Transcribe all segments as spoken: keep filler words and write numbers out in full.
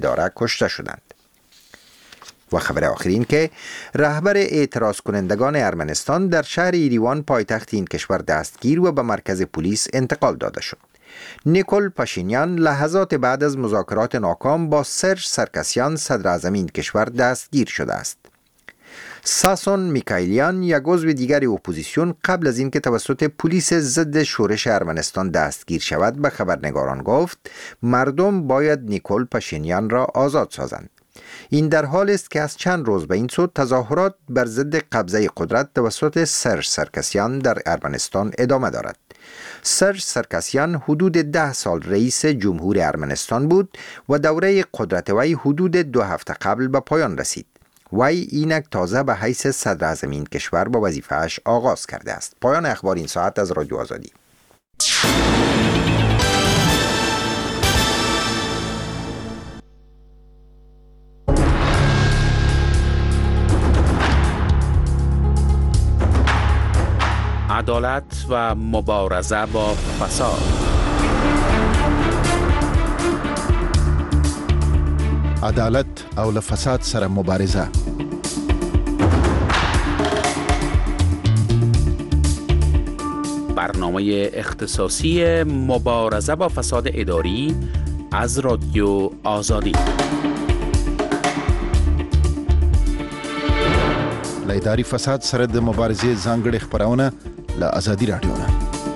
داره کشته شدند. و خبر آخرین که رهبر اعتراض کنندگان ارمنستان در شهر ایریوان پایتخت این کشور دستگیر و به مرکز پلیس انتقال داده شد. نیکول پاشینیان لحظات بعد از مذاکرات ناکام با سرژ سرکسیان صدر اعظم این کشور دستگیر شده است. ساسون میکایلیان یک عضو دیگر اپوزیسیون قبل از اینکه توسط پلیس ضد شورش ارمنستان دستگیر شود به خبرنگاران گفت مردم باید نیکول پاشینیان را آزاد سازند. این در حال است که از چند روز به این سو تظاهرات بر ضد قبضه قدرت توسط سرژ سرکسیان در ارمنستان ادامه دارد. سرژ سرکسیان حدود ده سال رئیس جمهور ارمنستان بود و دوره قدرت وی حدود دو هفته قبل به پایان رسید. وی اینک تازه به حیث صدر اعظم این کشور با وظیفه‌اش آغاز کرده است. پایان اخبار این ساعت از رادیو آزادی. عدالت و مبارزه با فساد. عدالت او له فساد سره مبارزه. برنامه اختصاصی مبارزه با فساد اداری از رادیو آزادی. له اداري فساد سره د مبارزې ځانګړې خبرونه له آزادي رادیو نه.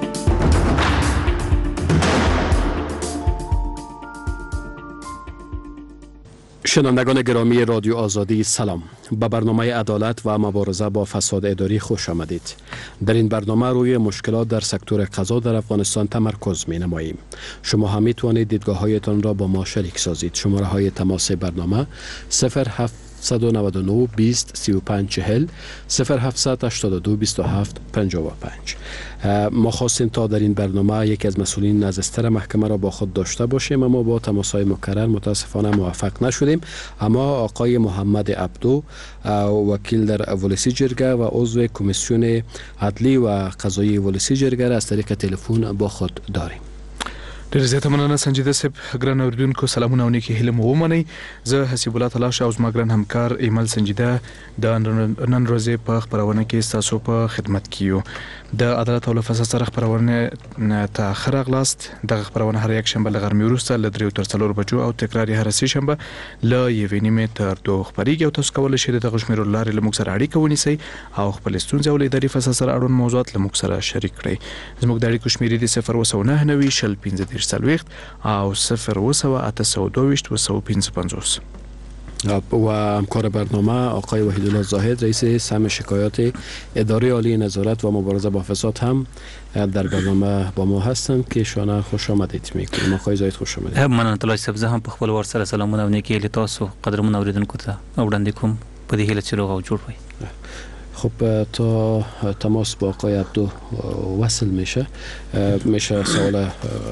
شنوندگان گرامی رادیو آزادی سلام. به برنامه عدالت و مبارزه با فساد اداری خوش آمدید. در این برنامه روی مشکلات در سکتور قضا در افغانستان تمرکز می نماییم. شما هم می توانید دیدگاه هایتان را با ما شریک سازید. شماره های تماس برنامه صفر هفت نه نه بیست سی و پنج چهل صفر هفت هشت دو بیست و هفت پنجاه و پنج. ما خواستیم تا در این برنامه یکی از مسئولین از استر محکمه را با خود داشته باشیم، اما با تماس‌های مکرر متاسفانه موفق نشدیم. اما آقای محمد عبدو، وکیل در ولسی جرگه و عضو کمیسیون عدلی و قضایی ولسی جرگه را از طریق تلفن با خود داریم. ډېر زیاته مننه سنجیده صاحب. ګران اوریدونکو سلامونه او نیکې هیلې مو ومنئ. زه حسیب الله تعالی شاه او زما ګران همکار ایمل سنجیده د نن ورځې په خپرونه کې ستاسو په خدمت کې یو. د عدالت او له فساد سره خپرونه ته ښه راغلاست. دغه خپرونه هر یک شنبه له غرمې وروسته له دریو تر څلور بجو او تکرار یې هره سې شنبه له یوې نیمې تر دوه خپرېږي او تاسو کولی شئ د دغه شمېرو له لارې له موږ سره اړیکه ونیسئ او خپلې ستونزې او له اداري فساد سره اړوند موضوعات له موږ سره شریک کړئ. زموږ د اړیکو شمېرې دي صفر اووه سوه نهه نوي شل پنځه دېرش څلوېښت او صفر اووه سوه اته سوه دوه ویشت و سوه پنځه پنځوس. و همکار برنامه آقای وحیدالله زاهد، رئیس سهم شکایات اداره عالی نظارت و مبارزه با فساد هم در برنامه با ما هستند که شما خوش آمدید میگیم. آقای زاهد خوش آمدید. مننه طلای صاحب، زه هم په خپل ور سره سلامونه او نیکی له تاسو قدرمن اوریدونکو ته وړاندې کوم په دې هیله چې روغ او جوړ وي. خب تا تماس با آقای عبدو وصل میشه میشه سوال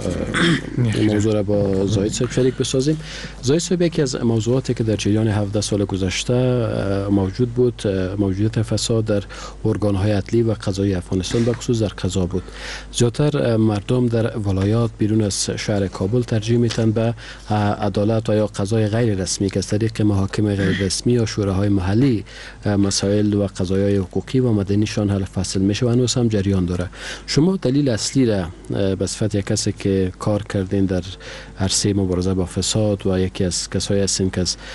موضوع را با زاهد صاحب شریک بسازیم. زاهد صاحب، یکی از موضوعاتی که در جریان هفده سال گذشته موجود بود موجودیت فساد در ارگان‌های عدلی و قضایی افغانستان، به خصوص در قضا بود. زیاتر مردم در ولایات بیرون از شهر کابل ترجیح میتن به عدالت و یا قضای غیر رسمی که از طریق محاکم غیر رسمی یا شوراهای محلی مسائل و قضایای حقوقی و مدنیشان حل فصل میشه و هنوز هم جریان داره. شما دلیل اصلی را به صفت یک کسی که کار کردین در عرصه مبارزه با فساد و یکی از کسایی هستین که از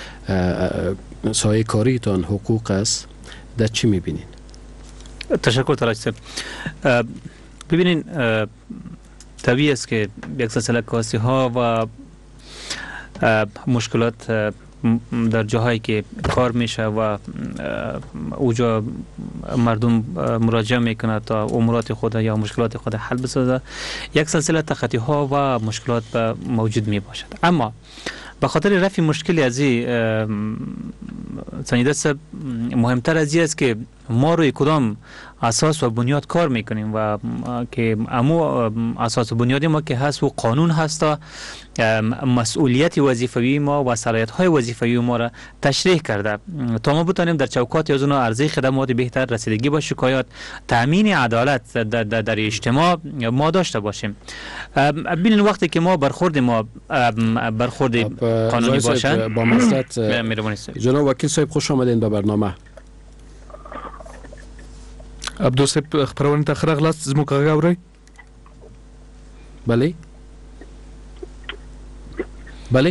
سایه کاریتان حقوق است، در چی میبینین؟ تشکر طلای صاحب. ببینین، طبیعی است که یک سلسله کاسی ها و مشکلات در جاهایی که کار میشه و اوجا مردم مراجعه میکنه تا امورات خود یا مشکلات خود حل بسازه، یک سلسله تخطی ها و مشکلات موجود می باشد. اما به خاطر رفع مشکلی از این سنجیده صاحب، مهمتر از این است که ما روی کدام اساس و بنیاد کار میکنیم و که امو اساس و بنیادی ما که هست و قانون هست تا مسئولیت وظیفوی ما و صلاحیت های وظیفوی ما را تشریح کرده تا ما بتانیم در چوکات از اون عرضه خدمات بهتر، رسیدگی با شکایات، تامین عدالت در, در, در اجتماع ما داشته باشیم. ببینید وقتی که ما برخورد ما برخورد قانونی باشد با مصلحت جناب وکیل صاحب خوش آمدین به برنامه. عبدو صاحب خبرونه ته خراغلاست زموږ غږ اورئ؟ بله بله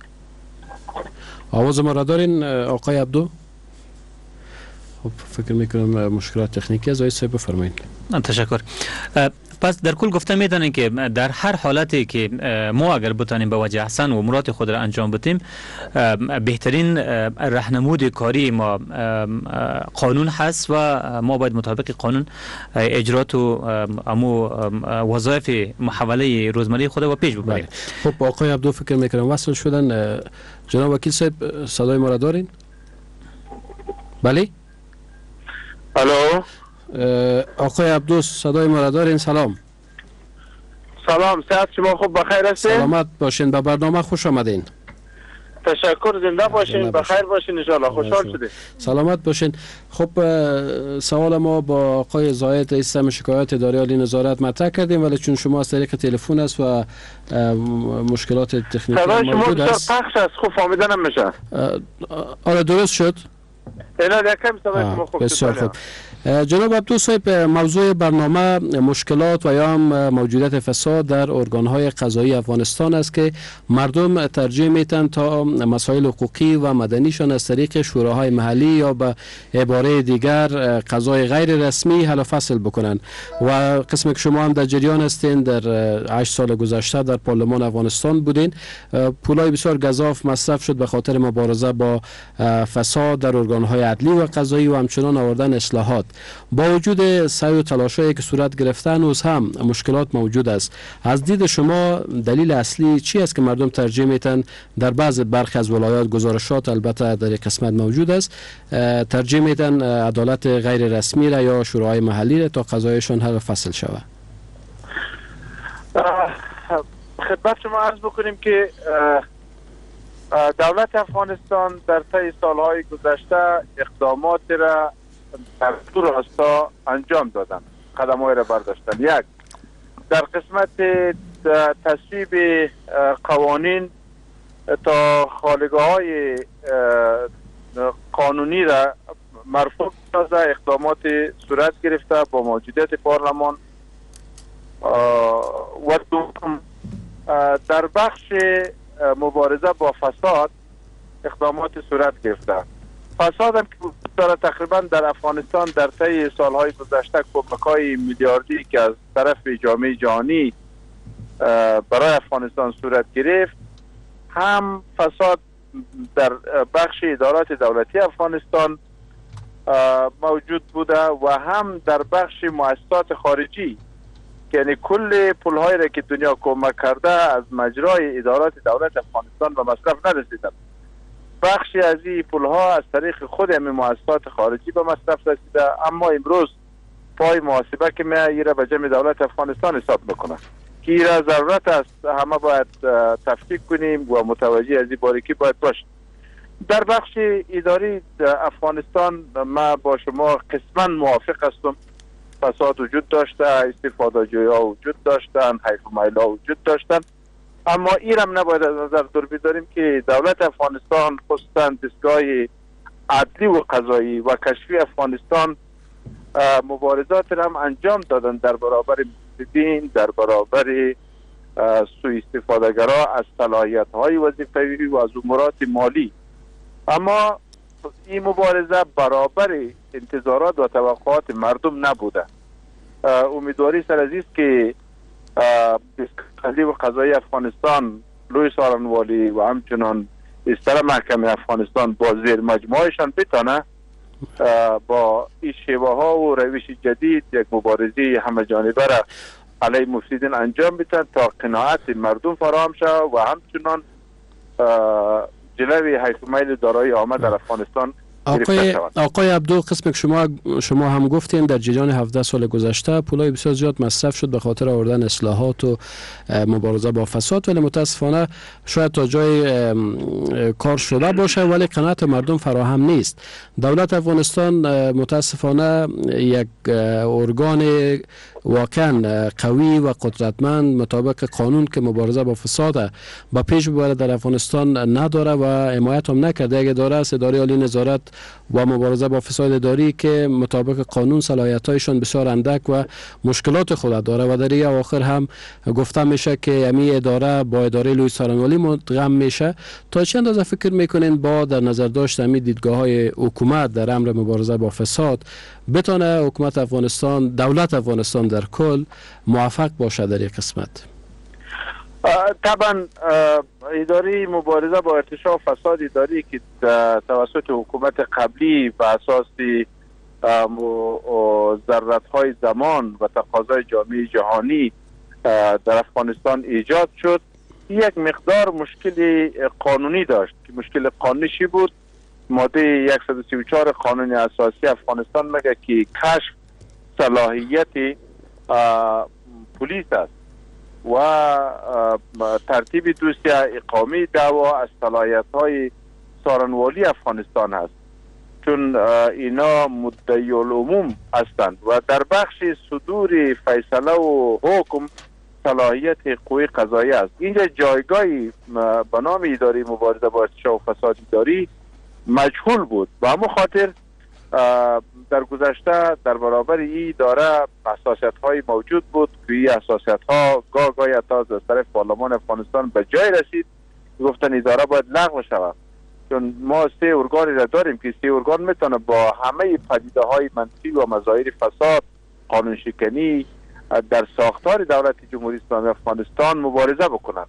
آواز ما را دارین آقای عبدو؟ خب فکر میکنم مشکلات تکنیکی از آقای صاحب بفرمایید. تشکر. پس در کل گفته میدانیم که در هر حالتی که ما اگر بتانیم به وجه احسن و مراد خود را انجام بدیم، بهترین راهنمود کاری ما قانون هست و ما باید مطابق قانون اجرات و امو وظایف محوله روزمره خود و پیش ببریم. خب آقای عبدو فکر میکنم وصل شدن. جناب وکیل صاحب صدای ما را دارین؟ بله؟ الو آقای عبدو صدای ما را دارین؟ سلام. سلام، صحت شما خوب بخیر هستین؟ سلامت باشین، به برنامه خوش آمدین. تشکر، زنده باشین، بخیر باشین ان شاء الله. خوشحال شدیم. سلامت باشین. خب سوال ما با آقای زاید سیستم شکایات اداری عالی نظارت مطرح کردیم، ولی چون شما از طریق تلفن است و مشکلات تکنیکی موجود است. صدای شما پخش است، خوب فهمیده نمیشه. آره درست شد. اینا یکم صدای شما خوب بسیار خوب. جناب عبدو صاحب، موضوع برنامه مشکلات و یا موجودیت فساد در ارگان‌های قضایی افغانستان است که مردم ترجیح میتن تا مسائل حقوقی و مدنیشان از طریق شوراهای محلی یا به عباره دیگر قضای غیر رسمی حل و فصل بکنن و قسمی که شما هم در جریان هستین در هشت سال گذشته در پارلمان افغانستان بودین، پولای بسیار گزاف مصرف شد به خاطر مبارزه با فساد در ارگان‌های عدلی و قضایی و همچنان آوردن اصلاحات. با وجود سعی و تلاش‌هایی که صورت گرفته هنوز هم مشکلات موجود است. از دید شما دلیل اصلی چی است که مردم ترجیح میتن در بعض برخی از ولایات، گزارشات البته در یک قسمت موجود است، ترجیح میتن عدالت غیر رسمی را یا شورای محلی را تا قضایشان حل و فصل شود؟ خدمت شما عرض بکنیم که دولت افغانستان در طی سالهای گذشته اقدامات را در دو راستا انجام دادن، قدم‌های را برداشتن. یک، در قسمت تصویب قوانین تا خالگاه‌های قانونی را مرفوع سازه اقدامات صورت گرفته با موجودیت پارلمان و دوم در بخش مبارزه با فساد اقدامات صورت گرفته. فساد هم که داره تقریبا در افغانستان در طی سالهای گذشته کمک‌های میلیاردی که از طرف جامعه جهانی برای افغانستان صورت گرفت، هم فساد در بخش ادارات دولتی افغانستان موجود بوده و هم در بخش مؤسسات خارجی، یعنی کل پول‌هایی را که دنیا کمک کرده از مجرای ادارات دولت افغانستان به مصرف نرسیدند. بخشی از این پول‌ها از طریق خود همین مؤسسات خارجی به مصرف رسیده، اما امروز پای محاسبه که می‌آید را به جمع دولت افغانستان حساب میکنه که این را ضرورت است همه باید تفکیک کنیم و متوجه از این باریکی باید باشیم. در بخش اداری افغانستان ما با شما قسما موافق هستم. فساد وجود داشته، استفاده جوی‌ها وجود داشتن، حیف و میل‌ها وجود داشتن، اما این هم نباید از نظر دور بداریم که دولت افغانستان خصوصا دستگاه عدلی و قضایی و کشفی افغانستان مبارزات را هم انجام دادن در برابر مفسدین، در برابر سوء استفاده‌گرا از صلاحیت‌های وظیفوی و از امورات مالی. اما این مبارزه برابر انتظارات و توقعات مردم نبوده. امیدواری سر از است که دستگاه و قضایی افغانستان، لوی سارنوالی و همچنان استر محکمه افغانستان با زیر مجموعهشان بتانه با این شیوه ها و روش جدید یک مبارزه همه جانبه را علیه مفسدین انجام بدن تا قناعت مردم فراهم شود و همچنان جلوی حیث میل دارایی عامه در افغانستان آقای آقای عبدو، قسم که شما شما هم گفتین در جریان هفده سال گذشته پولای بسیار زیاد مصرف شد به خاطر آوردن اصلاحات و مبارزه با فساد، ولی متاسفانه شاید تا جای کار شده باشه ولی قناعت مردم فراهم نیست. دولت افغانستان متاسفانه یک ارگان واقعا قوی و قدرتمند مطابق قانون که مبارزه با فساد با پیش ببره در افغانستان نداره و حمایت هم نکرده. اگه داره است اداره عالی نظارت و مبارزه با فساد اداری که مطابق قانون صلاحیت‌هایشان بسیار اندک و مشکلات خود داره و در این اواخر هم گفته میشه که امی اداره با اداره لوی سارنوالی مدغم میشه. تا چه اندازه فکر میکنین با در نظر داشت امی دیدگاه‌های حکومت در امر مبارزه با فساد بتونه حکومت افغانستان، دولت افغانستان در کل موفق باشه در این قسمت؟ طبعا اداره مبارزه با ارتشاء فساد اداری که توسط حکومت قبلی و اساس ضرورت‌های زمان و تقاضای جامعه جهانی در افغانستان ایجاد شد، یک مقدار مشکل قانونی داشت. که مشکل قانونی چی بود؟ ماده صد و سی و چهار قانون اساسی افغانستان میگه که کشف صلاحیت پلیس است و ترتیب دوسیه اقامه دعوا از صلاحیت‌های سارنوالی افغانستان است، چون اینا مدعی العموم هستند و در بخش صدور فیصله و حکم صلاحیت قوه قضاییه است. اینجا جایگاهی به نام اداره مبارزه با ارتشاء و فساد اداری مجهول بود. به همون خاطر در گذشته در برابر این اداره حساسیت های موجود بود که این حساسیت ها گاه گاهی حتی از طرف پارلمان افغانستان به جای رسید گفتن اداره باید لغو شود، چون ما سه ارگانی را داریم که سه ارگان میتونه با همه پدیده های منفی و مظاهر فساد، قانون شکنی در ساختار دولت جمهوری اسلامی افغانستان مبارزه بکنند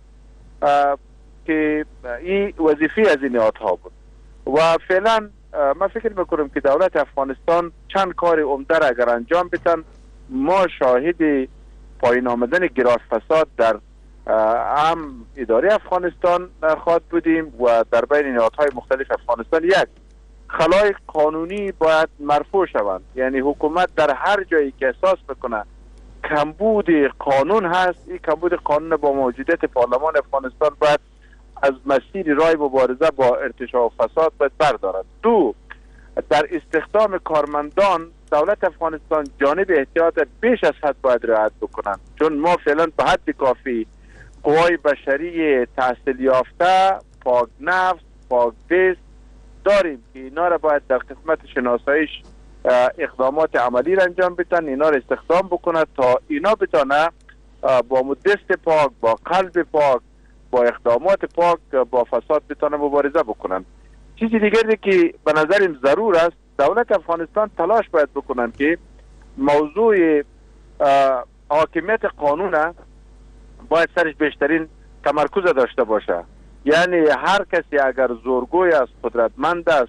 که این وظیفه از این نهادها بود. و فعلا من فکر میکنم که دولت افغانستان چند کار عمده را اگر انجام بدن، ما شاهد پایین آمدن گراس فساد در هم اداره افغانستان خواهد بودیم و در بین نهادهای مختلف افغانستان یک خلای قانونی باید مرفوع شوند. یعنی حکومت در هر جایی که احساس بکنه کمبود قانون هست، این کمبود قانون با موجودیت پارلمان افغانستان باید از مسیر راه مبارزه با ارتشاء و فساد باید بردارد. دو، در استخدام کارمندان دولت افغانستان جانب احتیاط بیش از حد باید رعایت بکنند، چون ما فعلا به حد کافی قوای بشری تحصیل یافته، پاک نفس، پاک دست داریم که اینا را باید در قسمت شناساییش اقدامات عملی را انجام بدن، اینا را استخدام بکنند تا اینا بتانه با دست پاک، با قلب پاک، با اقدامات پاک با فساد بتانه مبارزه بکنند. چیزی دیگری که به نظرم ضرور است، دولت افغانستان تلاش باید بکنن که موضوع حاکمیت قانون باید سرش بیشترین تمرکز داشته باشه. یعنی هر کسی اگر زورگوی است، قدرتمند است،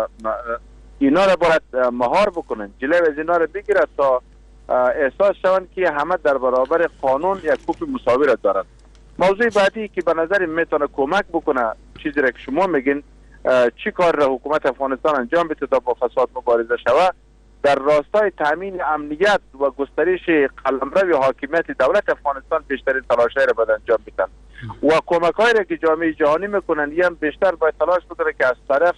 اینا را باید مهار بکنن، جلوی از اینا را بگیرد تا احساس شوند که همه در برابر قانون یک حکم مساوی را دارند. موضوع بعدی که به نظر میتونه کمک بکنه، چیزی را که شما میگین چی کار را حکومت افغانستان انجام بده تا با فساد مبارزه شود، در راستای تامین امنیت و گسترش قلمرو حاکمیت دولت افغانستان بیشترین تلاش‌های را باید انجام بدن و کمک‌هایی را که جامعه جهانی میکنن این هم بیشتر باید تلاش بکنه که از طرف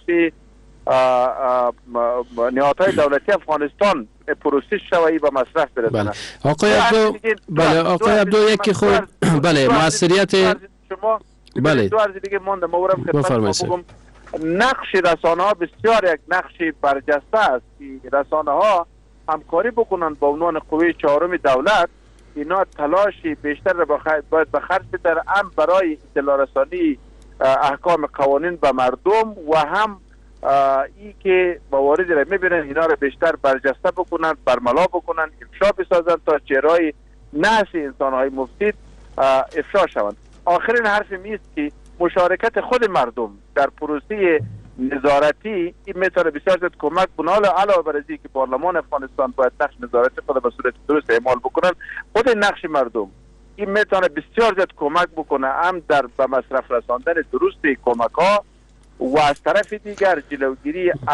نهادهای دولتی افغانستان پروسس شوی و مصرف برسونه. بله آقای عبدو، بله آقای عبدو یکی خود بله موثریت شما بله دو عرض دیگه مونده مورم خدمت بگم. نقش رسانه ها بسیار یک نقش برجسته است که رسانه ها همکاری بکنن با عنوان قوه چهارم دولت، اینا تلاشی بیشتر را باید به خرج بدن، هم برای اطلاع رسانی احکام قوانین به مردم و هم ای که مواردی را میبینن اینا را بیشتر برجسته بکنن، برملا بکنن، افشا بسازن تا چهرهای نحس انسانهای مفسد افشا شوند. آخرین حرف میست که مشارکت خود مردم در پروسه نظارتی این میتونه بسیار زیاد کمک کنه. علاوه بر اینکه که پارلمان افغانستان باید نقش نظارتی خود به صورت درست اعمال بکنن، خود نقش مردم این میتونه بسیار زیاد کمک بکنه، هم در به مصرف رساندن درست کمک ها و از طرف دیگر جلوگیری از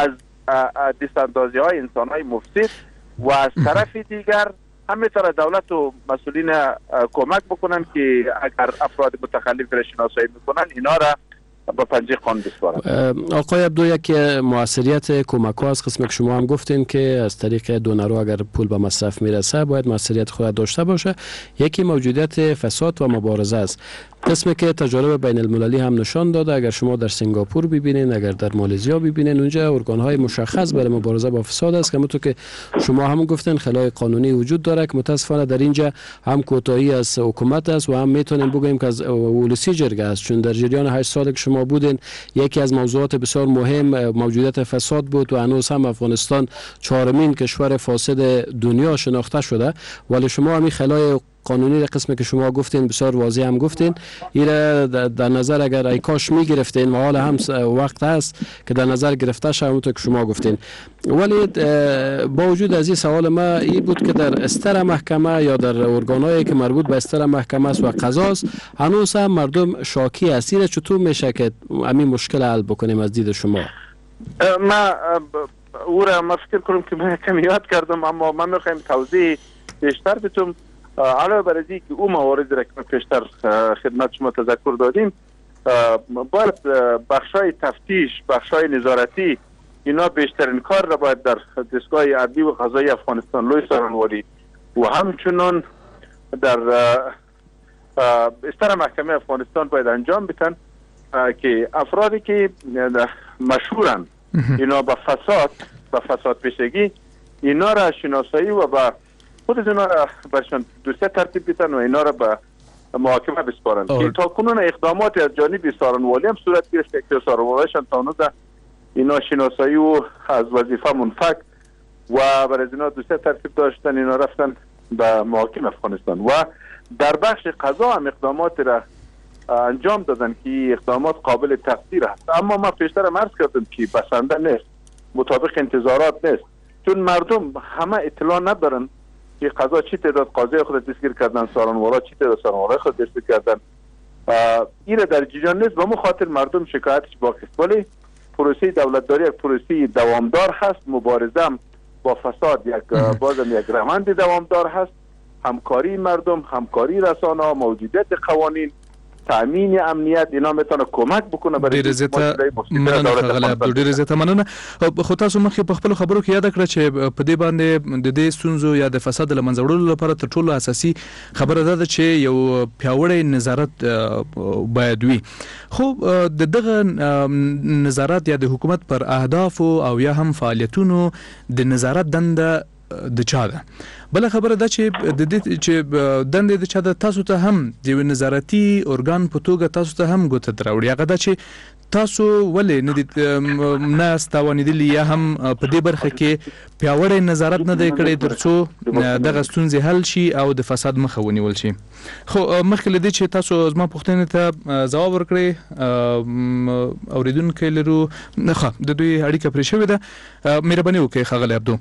دستاندازی های انسان های مفسد و از طرف دیگر همینطور دولت و مسئولین کمک بکنن که اگر افراد متخلف را شناسایی میکنن اینا را با پنجه قانون بسپارن. آقای عبدو، یک موثریت کمک ها از قسم که شما هم گفتین که از طریق دونرو اگر پول به مصرف میرسه باید موثریت خود داشته باشه. یکی موجودیت فساد و مبارزه است. قسمی که تجارب بین المللی هم نشان داده، اگر شما در سنگاپور ببینین، اگر در مالزیا ببینین، اونجا ارگان های مشخص برای مبارزه با فساد است که همونطور که شما هم گفتین خلای قانونی وجود داره که متاسفانه در اینجا هم کوتاهی از حکومت است و هم میتونیم بگوییم که از ولسی جرگه است، چون در جریان هشت سال که شما بودین یکی از موضوعات بسیار مهم موجودیت فساد بود و هنوز هم افغانستان چهارمین کشور فاسد دنیا شناخته شده، ولی شما همین خلای قانونی را قسمی که شما گفتین بسیار واضح هم گفتین، این در نظر اگر ای کاش می گرفتین و حالا هم وقت هست که در نظر گرفته شد همونطور که شما گفتین. ولی با وجود از این سوال ما این بود که در استر محکمه یا در ارگانایی که مربوط به استر محکمه است و قضاست هنوز هم مردم شاکی است. این چطور میشه که همین مشکل حل بکنیم از دید شما؟ ما او را ما فکر کنم که من کمی یاد کردم، اما من میخوایم توضیح بیشتر بتونم. علاوه بر اینکه که او موارد را که پیشتر خدمت شما تذکر دادیم، باید بخشای تفتیش، بخشای نظارتی اینا بیشترین کار را باید در دستگاه عدلی و قضایی افغانستان لوی سارنواری و همچنان در استر محکمه افغانستان باید انجام بدن که افرادی که مشهورن اینا با فساد با فساد پیشگی اینا را شناسایی و با خود اینا را برشان دوسیه ترتیب بیتن و اینا را به محاکمه بسپارن که تا کنون اقدامات از جانب سارنوالی هم صورت گرفته که سارنوالیشان تا نوزه اینا شناسایی و از وظیفه منفک و برای اینا دوسیه ترتیب داشتن، اینا رفتن به محاکم افغانستان و در بخش قضا هم اقدامات را انجام دادن که اقدامات قابل تقدیر است. اما ما پیشتر هم عرض کردم که بسنده نیست، مطابق انتظارات نیست، چون مردم همه اطلاع ندارن که قضا چی تعداد قاضی خود دستگیر کردن، سارنوالا چی تعداد سارنوالا خود دستگیر کردن. این در جریان نیست، به خاطر مردم شکایتش باقی است. ولی پروسه دولتداری یک پروسه دوامدار هست، مبارزه با فساد یک بازم یک روند دوامدار هست. همکاری مردم، همکاری رسانه‌ها، موجودیت قوانین، تامین امنیت اینا میتونه کمک بکنه برای ډیر زیاته مننه غل عبدو ډیر زیاته مننه. خو تاسو مخکې په خپل خبرو کې یاد کړ چې په دې باندې د دې ستونزو یا د فساد لمنځه وړلو لپاره تر ټولو اساسي خبره ده چې یو پیاوړی نظارت باید وي. خو د دغه نظارت یا د حکومت پر اهداف او یا هم فعالیتونو د نظارت دنده د چا ده؟ بل خبره ده چې د دې چې دندې د چا ده، تاسو ته هم د نظارتي ارګان په توګه تاسو ته هم ګوته دراوړي. هغه ده چې تاسو ولې نه دي نه استوانیدلی یا هم په دې برخه کې پیاوړی نظارت نه دی کړی ترڅو دغه ستونزې حل شي او د فساد مخه ونیول شي. خو مخکې له دې چې تاسو زما پوښتنې ته ځواب ورکړئ، اوریدونکي لرو ښه د دوی اړیکه پرې شوې ده، مهرباني وکړئ ښاغلی عبدو.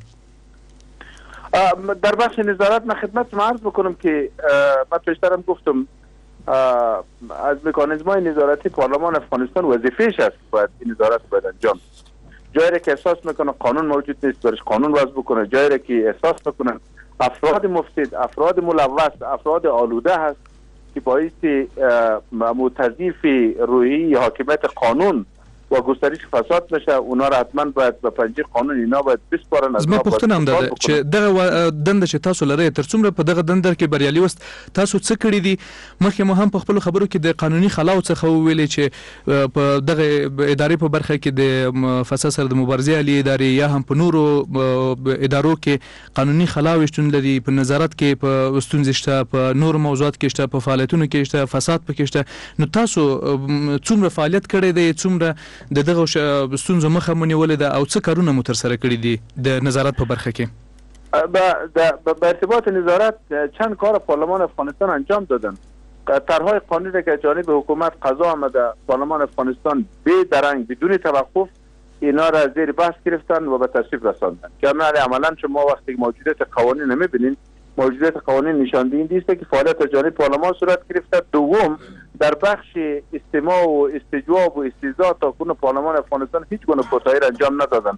در بخش نظارت من خدمت عرض بکنم که من پیشترم گفتم از مکانیزم‌های نظارتی پارلمان افغانستان وظیفه‌اش است باید این نظارت باید انجام. جایی که احساس میکنه قانون موجود نیست برش قانون وضع بکنه، جایی که احساس میکنن افراد مفسد، افراد ملوث، افراد آلوده هست که باعث متضعیف روحی حاکمیت قانون و گسترش فساد نشه، اونا را حتما باید به پنجه قانون اینا باید بسپارن. زما پوښتنه هم ده چې دغه دنده چې تاسو لرئ تر څومره په دغه دنده کې بریالي وست، تاسو څه کړی دي؟ مخکې مو هم په خپل خبرو کې د قانوني خلاو څخه ویلي چې په دغه ادارې په برخه کې د فساد سره د مبارزې عالی ادارې یا هم په نورو ادارو کې قانوني خلاو شتون لري، په نظارت کې په ستونزې شته، په نورو موضوعات کې شته، په فعالیتونو کې شته، فساد پکې شته. نو تاسو څومره فعالیت کړی دی، څومره د دغه ستونزو مخه مو نیولې ده او څه کارونه مو ترسره کړي دي د نظارت په برخه کې؟ به ارتباط نظارت چند کار پارلمان افغانستان انجام دادن. طرحهای قانونی که جانب حکومت قضا آمده پارلمان افغانستان بی درنگ بدون توقف اینا را زیر بحث گرفتن و به تصویب رساندن که عملا شما وقتی موجودیت قوانین نمیبینین، موجودیت قوانین نشان دهنده است که فعالیت جانب پارلمان صورت گرفته. دوم در بخش استماع و استجواب و استیضاح تا کنون پارلمان افغانستان هیچ گونه کوتاهی را انجام ندادن.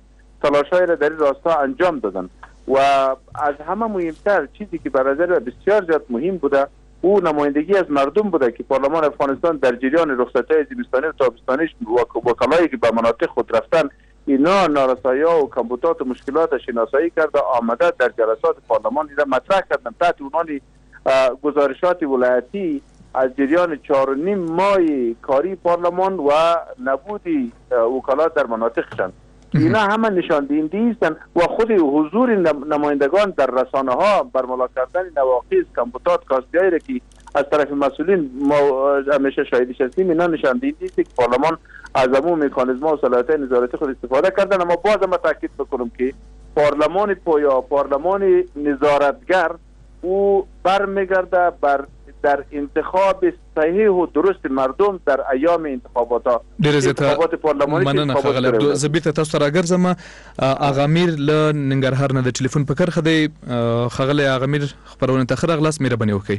تلاش‌های را در این راستا انجام دادن و از همه مهمتر چیزی که به نظر بسیار زیاد مهم بوده او نمایندگی از مردم بوده که پارلمان افغانستان در جریان رخصت‌های زمستانی و تابستانی وکلایی که به مناطق خود رفتن اینا نارسایی‌ها و کمبودات و مشکلات شناسایی کرده آمده در جلسات پارلمان را مطرح کردن تحت عنوان گزارشات ولایتی از جریان چهار و نیم ماه کاری پارلمان و نبودی وکلات در مناطقشان. اینا همه نشان دهنده هستند و خود حضور نمایندگان در رسانه ها برملا کردن نواقص کمبودات کاستی‌هایی را که از طرف مسئولین ما همیشه شاهدش هستیم اینا نشان دهنده است که پارلمان از عموم مکانیزم‌ها و صلاحیت نظارتی خود استفاده کردن. اما باز هم تاکید بکنم که پارلمان پویا پارلمان نظارتگر او برمیگرده بر در انتخاب صحیح و درست مردم در ایام انتخابات انتخابات پارلمانی مننه خغل عبدو زبیرته تاسو را ګرځم اغا امیر له ننګرهار نه د ټلیفون په کرخه دی خغل اغا امیر خبرونه ته خرغلاس مهرباني وکړئ.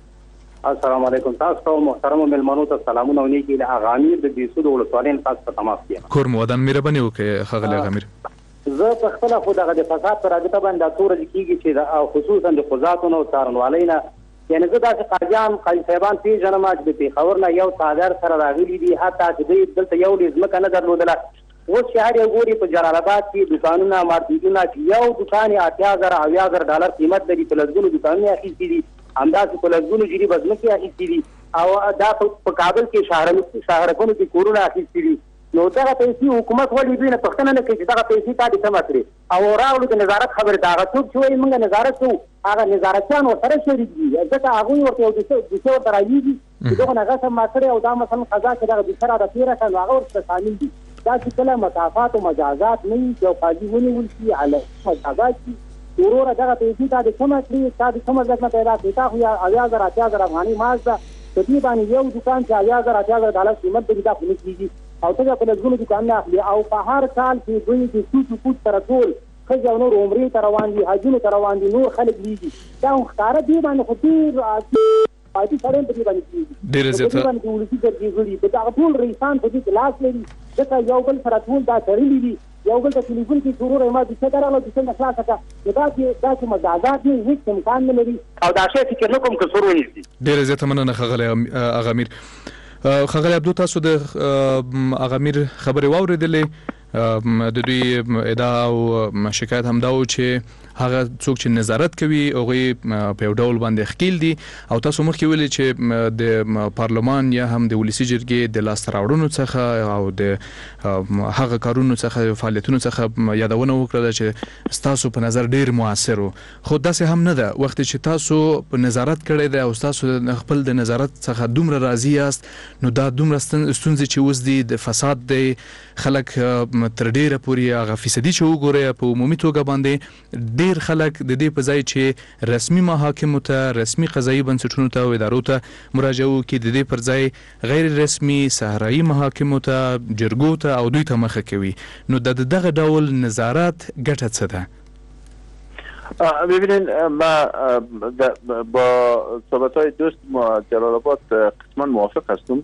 السلام علیکم تاسو محترم ملمنو ته سلامونه ونیږي له اغا امیر د بیسود ولسوالۍ تاسو ته تماس کیم کور مو ودان مهرباني وکړئ خغل اغا امیر. زه په خپل خو دغه د فساد پر رابطه باندې تور کیږي چې خصوصا د قضاتو نو څارنوالۍ نه یعنی زه داسې قاضیان قاضي صاحبان پیژنم چې د پېښور نه یو څادر سره راغلي دي حتی چې دوی دلته یو ډېر ځمکه نه درلودله اوس چې هر یو ګوري په جلال آباد کې دوکانونه مارکیټونه چې یو دوکان یې اتیا زره اویا زره ډالر قیمت لري په لسګونو دوکانونه اخیستي دي همداسې په لسګونو جري به ځمکې اخیستي دي او دا په کابل کې شهرکونو کې کورونه اخیستي دي. نو دغه پیسې حکومت ولې دوی نه پوښتنه نه کوي چې دغه پیسې تا دې څه کړې او راغلو د نظارت خبرې ته هغه څوک چې وایي موږ نظارت کوو هغه نظارتیان ورسره شریک دي ځکه هغوی ورته یو دوسیه ورته رالیږي چې دغه نه غصب ما کړی او دا مثلا قضا چې دغه دوسیه راته تېره کړه نو هغه ورسره شامل دي. دا چې کله مکافات او مجازات نه وي چې یو قاضي ونیول شي علیه مجازات شي وروره دغه پیسې تا دې څه کړې تا دې څه ځمکه پیدا کړې تا خو اویا زره اتیا زره افغانۍ معاش ده په دې باندې یو دوکان چې اویا زره اتیا زره ډالر قیمت لري دا خو نه کېږي او ته په لږونو دوکانونه اخلي او په هر کال کې دوی د سوچ پوچ سره ټول ښځې او نور عمرې ته روان دي حجونو ته روان دي نور خلک لیږي دا خو ښکاره دې باندې خو ډېر عادي سړی په دې باندې کېږي ډېره زیاته په دې باندې ولسي جرګې غړي په دغه ټول رئیسان په دې کې لاس لري ځکه یو بل سره ټول دا تړلي دي یو بل ته ټلیفون کې شروع ما دوسیه درغله دوسیه نه خلاصه کړه نو دا چې دا چې مجازات نه هېڅ امکان نه لري او دا شی فکر نه کوم که سور ونیسي. ډېره زیاته مننه ښاغلی اغا امیر. ښاغلی عبدو تاسو د اغا امیر خبرې واورېدلې د دوی ادعا او شکایت همدا و چې هغه څوک چې نظارت کوي هغوی په یو ډول باندې ښکیل دي او تاسو مخکې ویلي چې د پارلمان یا هم د ولسي جرګې د لاسته راوړنو څخه او د هغه کارونو څخه فعالیتونو څخه یادونه وکړله چې ستاسو په نظر ډېر مؤثر و خو داسې هم نه ده وخت چې تاسو په نظارت کړی دی او تاسو خپل د نظارت څخه دومره راضي یاست نو دا دومره ستونزې چې اوس دي د فساد دی خلک تر ډیره پورې هغه فیصدي چې وګورئ په عمومي توګه باندې ډیر خلک د دې په ځای چې رسمي محاکمو ته رسمي قضایي بنسټونو ته او ادارو ته مراجعه وکړي د دې پر ځای غیر رسمي صحرایي محاکمو ته جرګو ته او دوی ته مخه کوي نو د دغه ډول نظارت ګټه څه ده؟ ببینید ما با صحبت‌های دوست ما جلال آباد قسما موافق هستم.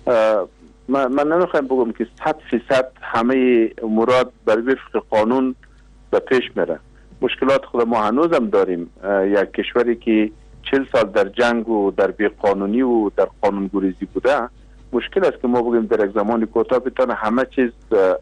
من نمیخوایم بگم که صد فیصد همه امورات بر وفق قانون به پیش میره. مشکلات خود ما هنوز هم داریم. یک کشوری که چهل سال در جنگ و در بیقانونی و در قانونگریزی بوده مشکل است که ما بگیم در یک زمان کوتاه بتونه همه چیز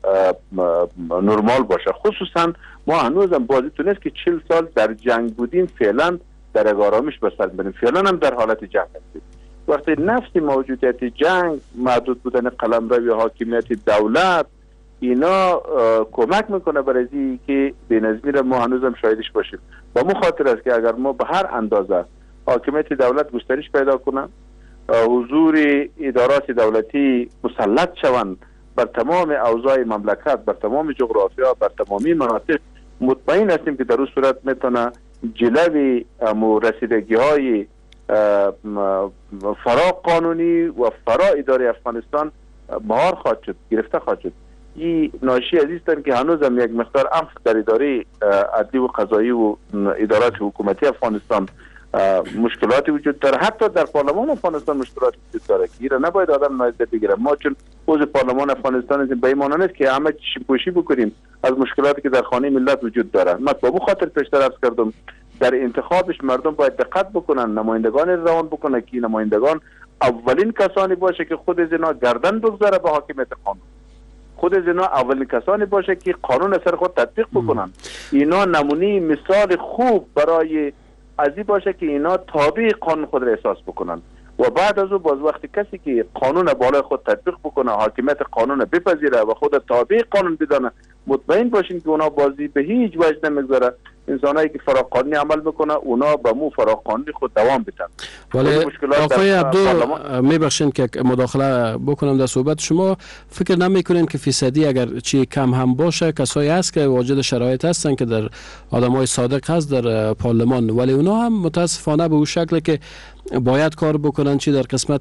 نرمال باشه. خصوصا ما هنوز هم بازیتون است که چهل سال در جنگ بودیم فعلا در یک آرامش به سر بریم فعلا هم در حالت جنگ هستیم. وقتی نفس موجودیت جنگ محدود بودن قلمرو حاکمیت دولت اینا کمک میکنه برای اینکه که بی‌نظمی را ما هنوز هم شاهدش باشیم. با مو خاطر است که اگر ما به هر اندازه حاکمیت دولت گسترش پیدا کنه حضور ادارات دولتی مسلط شوند بر تمام اوضاع مملکت بر تمام جغرافیا بر تمامی مناطق مطمئن هستیم که در اون صورت میتونه جلوی رسیدگی های فرا قانونی و فرا اداره افغانستان مهار خواهد شد گرفته خواهد شد. این ناشی از است که هنوز هم یک مقدار عمق در اداره عدلی و قضایی و ادارات حکومتی افغانستان مشکلاتی وجود داره. حتی در پارلمان افغانستان مشکلاتی وجود داره که ایره نباید آدم نادیده بگیره. ما چون عضو پارلمان افغانستان هستیم به این معنی نیست که همه چی پوشی بکنیم از مشکلاتی که در خانه ملت وجود داره. من به خاطر پیشتر عرض کردم در انتخابش مردم باید دقت بکنن، نمایندگان روان بکنن که نمایندگان اولین کسانی باشه که خود از اینا گردن بگذاره به حاکمیت قانون، خود از اینا اولین کسانی باشه که قانون سر خود تطبیق بکنن. اینا نمونه مثال خوب برای ازی باشه که اینا تابع قانون خود را احساس بکنن و بعد از او باز وقتی کسی که قانون بالای خود تطبیق بکنه، حاکمیت قانون بپذیره و خود تابع قانون بدانه، مطمئن باشین که اونا بازی به هیچ وجه نمیگذاره. انسانایی که فراقانونی عمل بکنه اونا به مو فراقانونی خود دوام بدن. ولی آقای عبدو میبخشین که مداخله بکنم در صحبت شما، فکر نمیکنین که فیصدی اگر چی کم هم باشه کسایی هست که واجد شرایط هستن که در آدمای صادق هست در پارلمان، ولی اونا هم متاسفانه به اون شکل که باید کار بکنن، چی در قسمت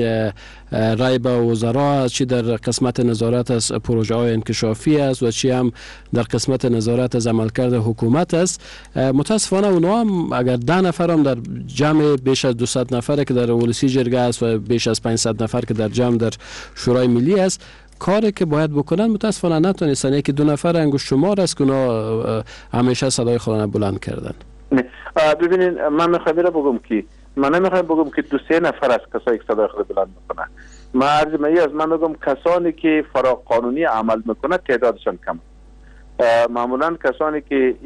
رای به وزرا است، چی در قسمت نظارت از پروژه های انکشافی است و چی هم در قسمت نظارت از عملکرد حکومت است. متاسفانه اونا هم اگر ده نفر هم در جمع بیش از دویست نفر که در ولسی جرگه است و بیش از پانصد نفر که در جمع در شورای ملی است، کاری که باید بکنن متاسفانه نتونستن. یکی دو نفر انگشت شمار است که اونا همیشه صدای خودشون بلند کردن. ببینین من میخوام بگم که من نمیخوام بگم که دو سه نفر از کسایی که صدای خود بلند میکنن. من عرض می از من میگم کسانی که فراقانونی عمل میکنه تعدادشان کم. معمولا کسانی که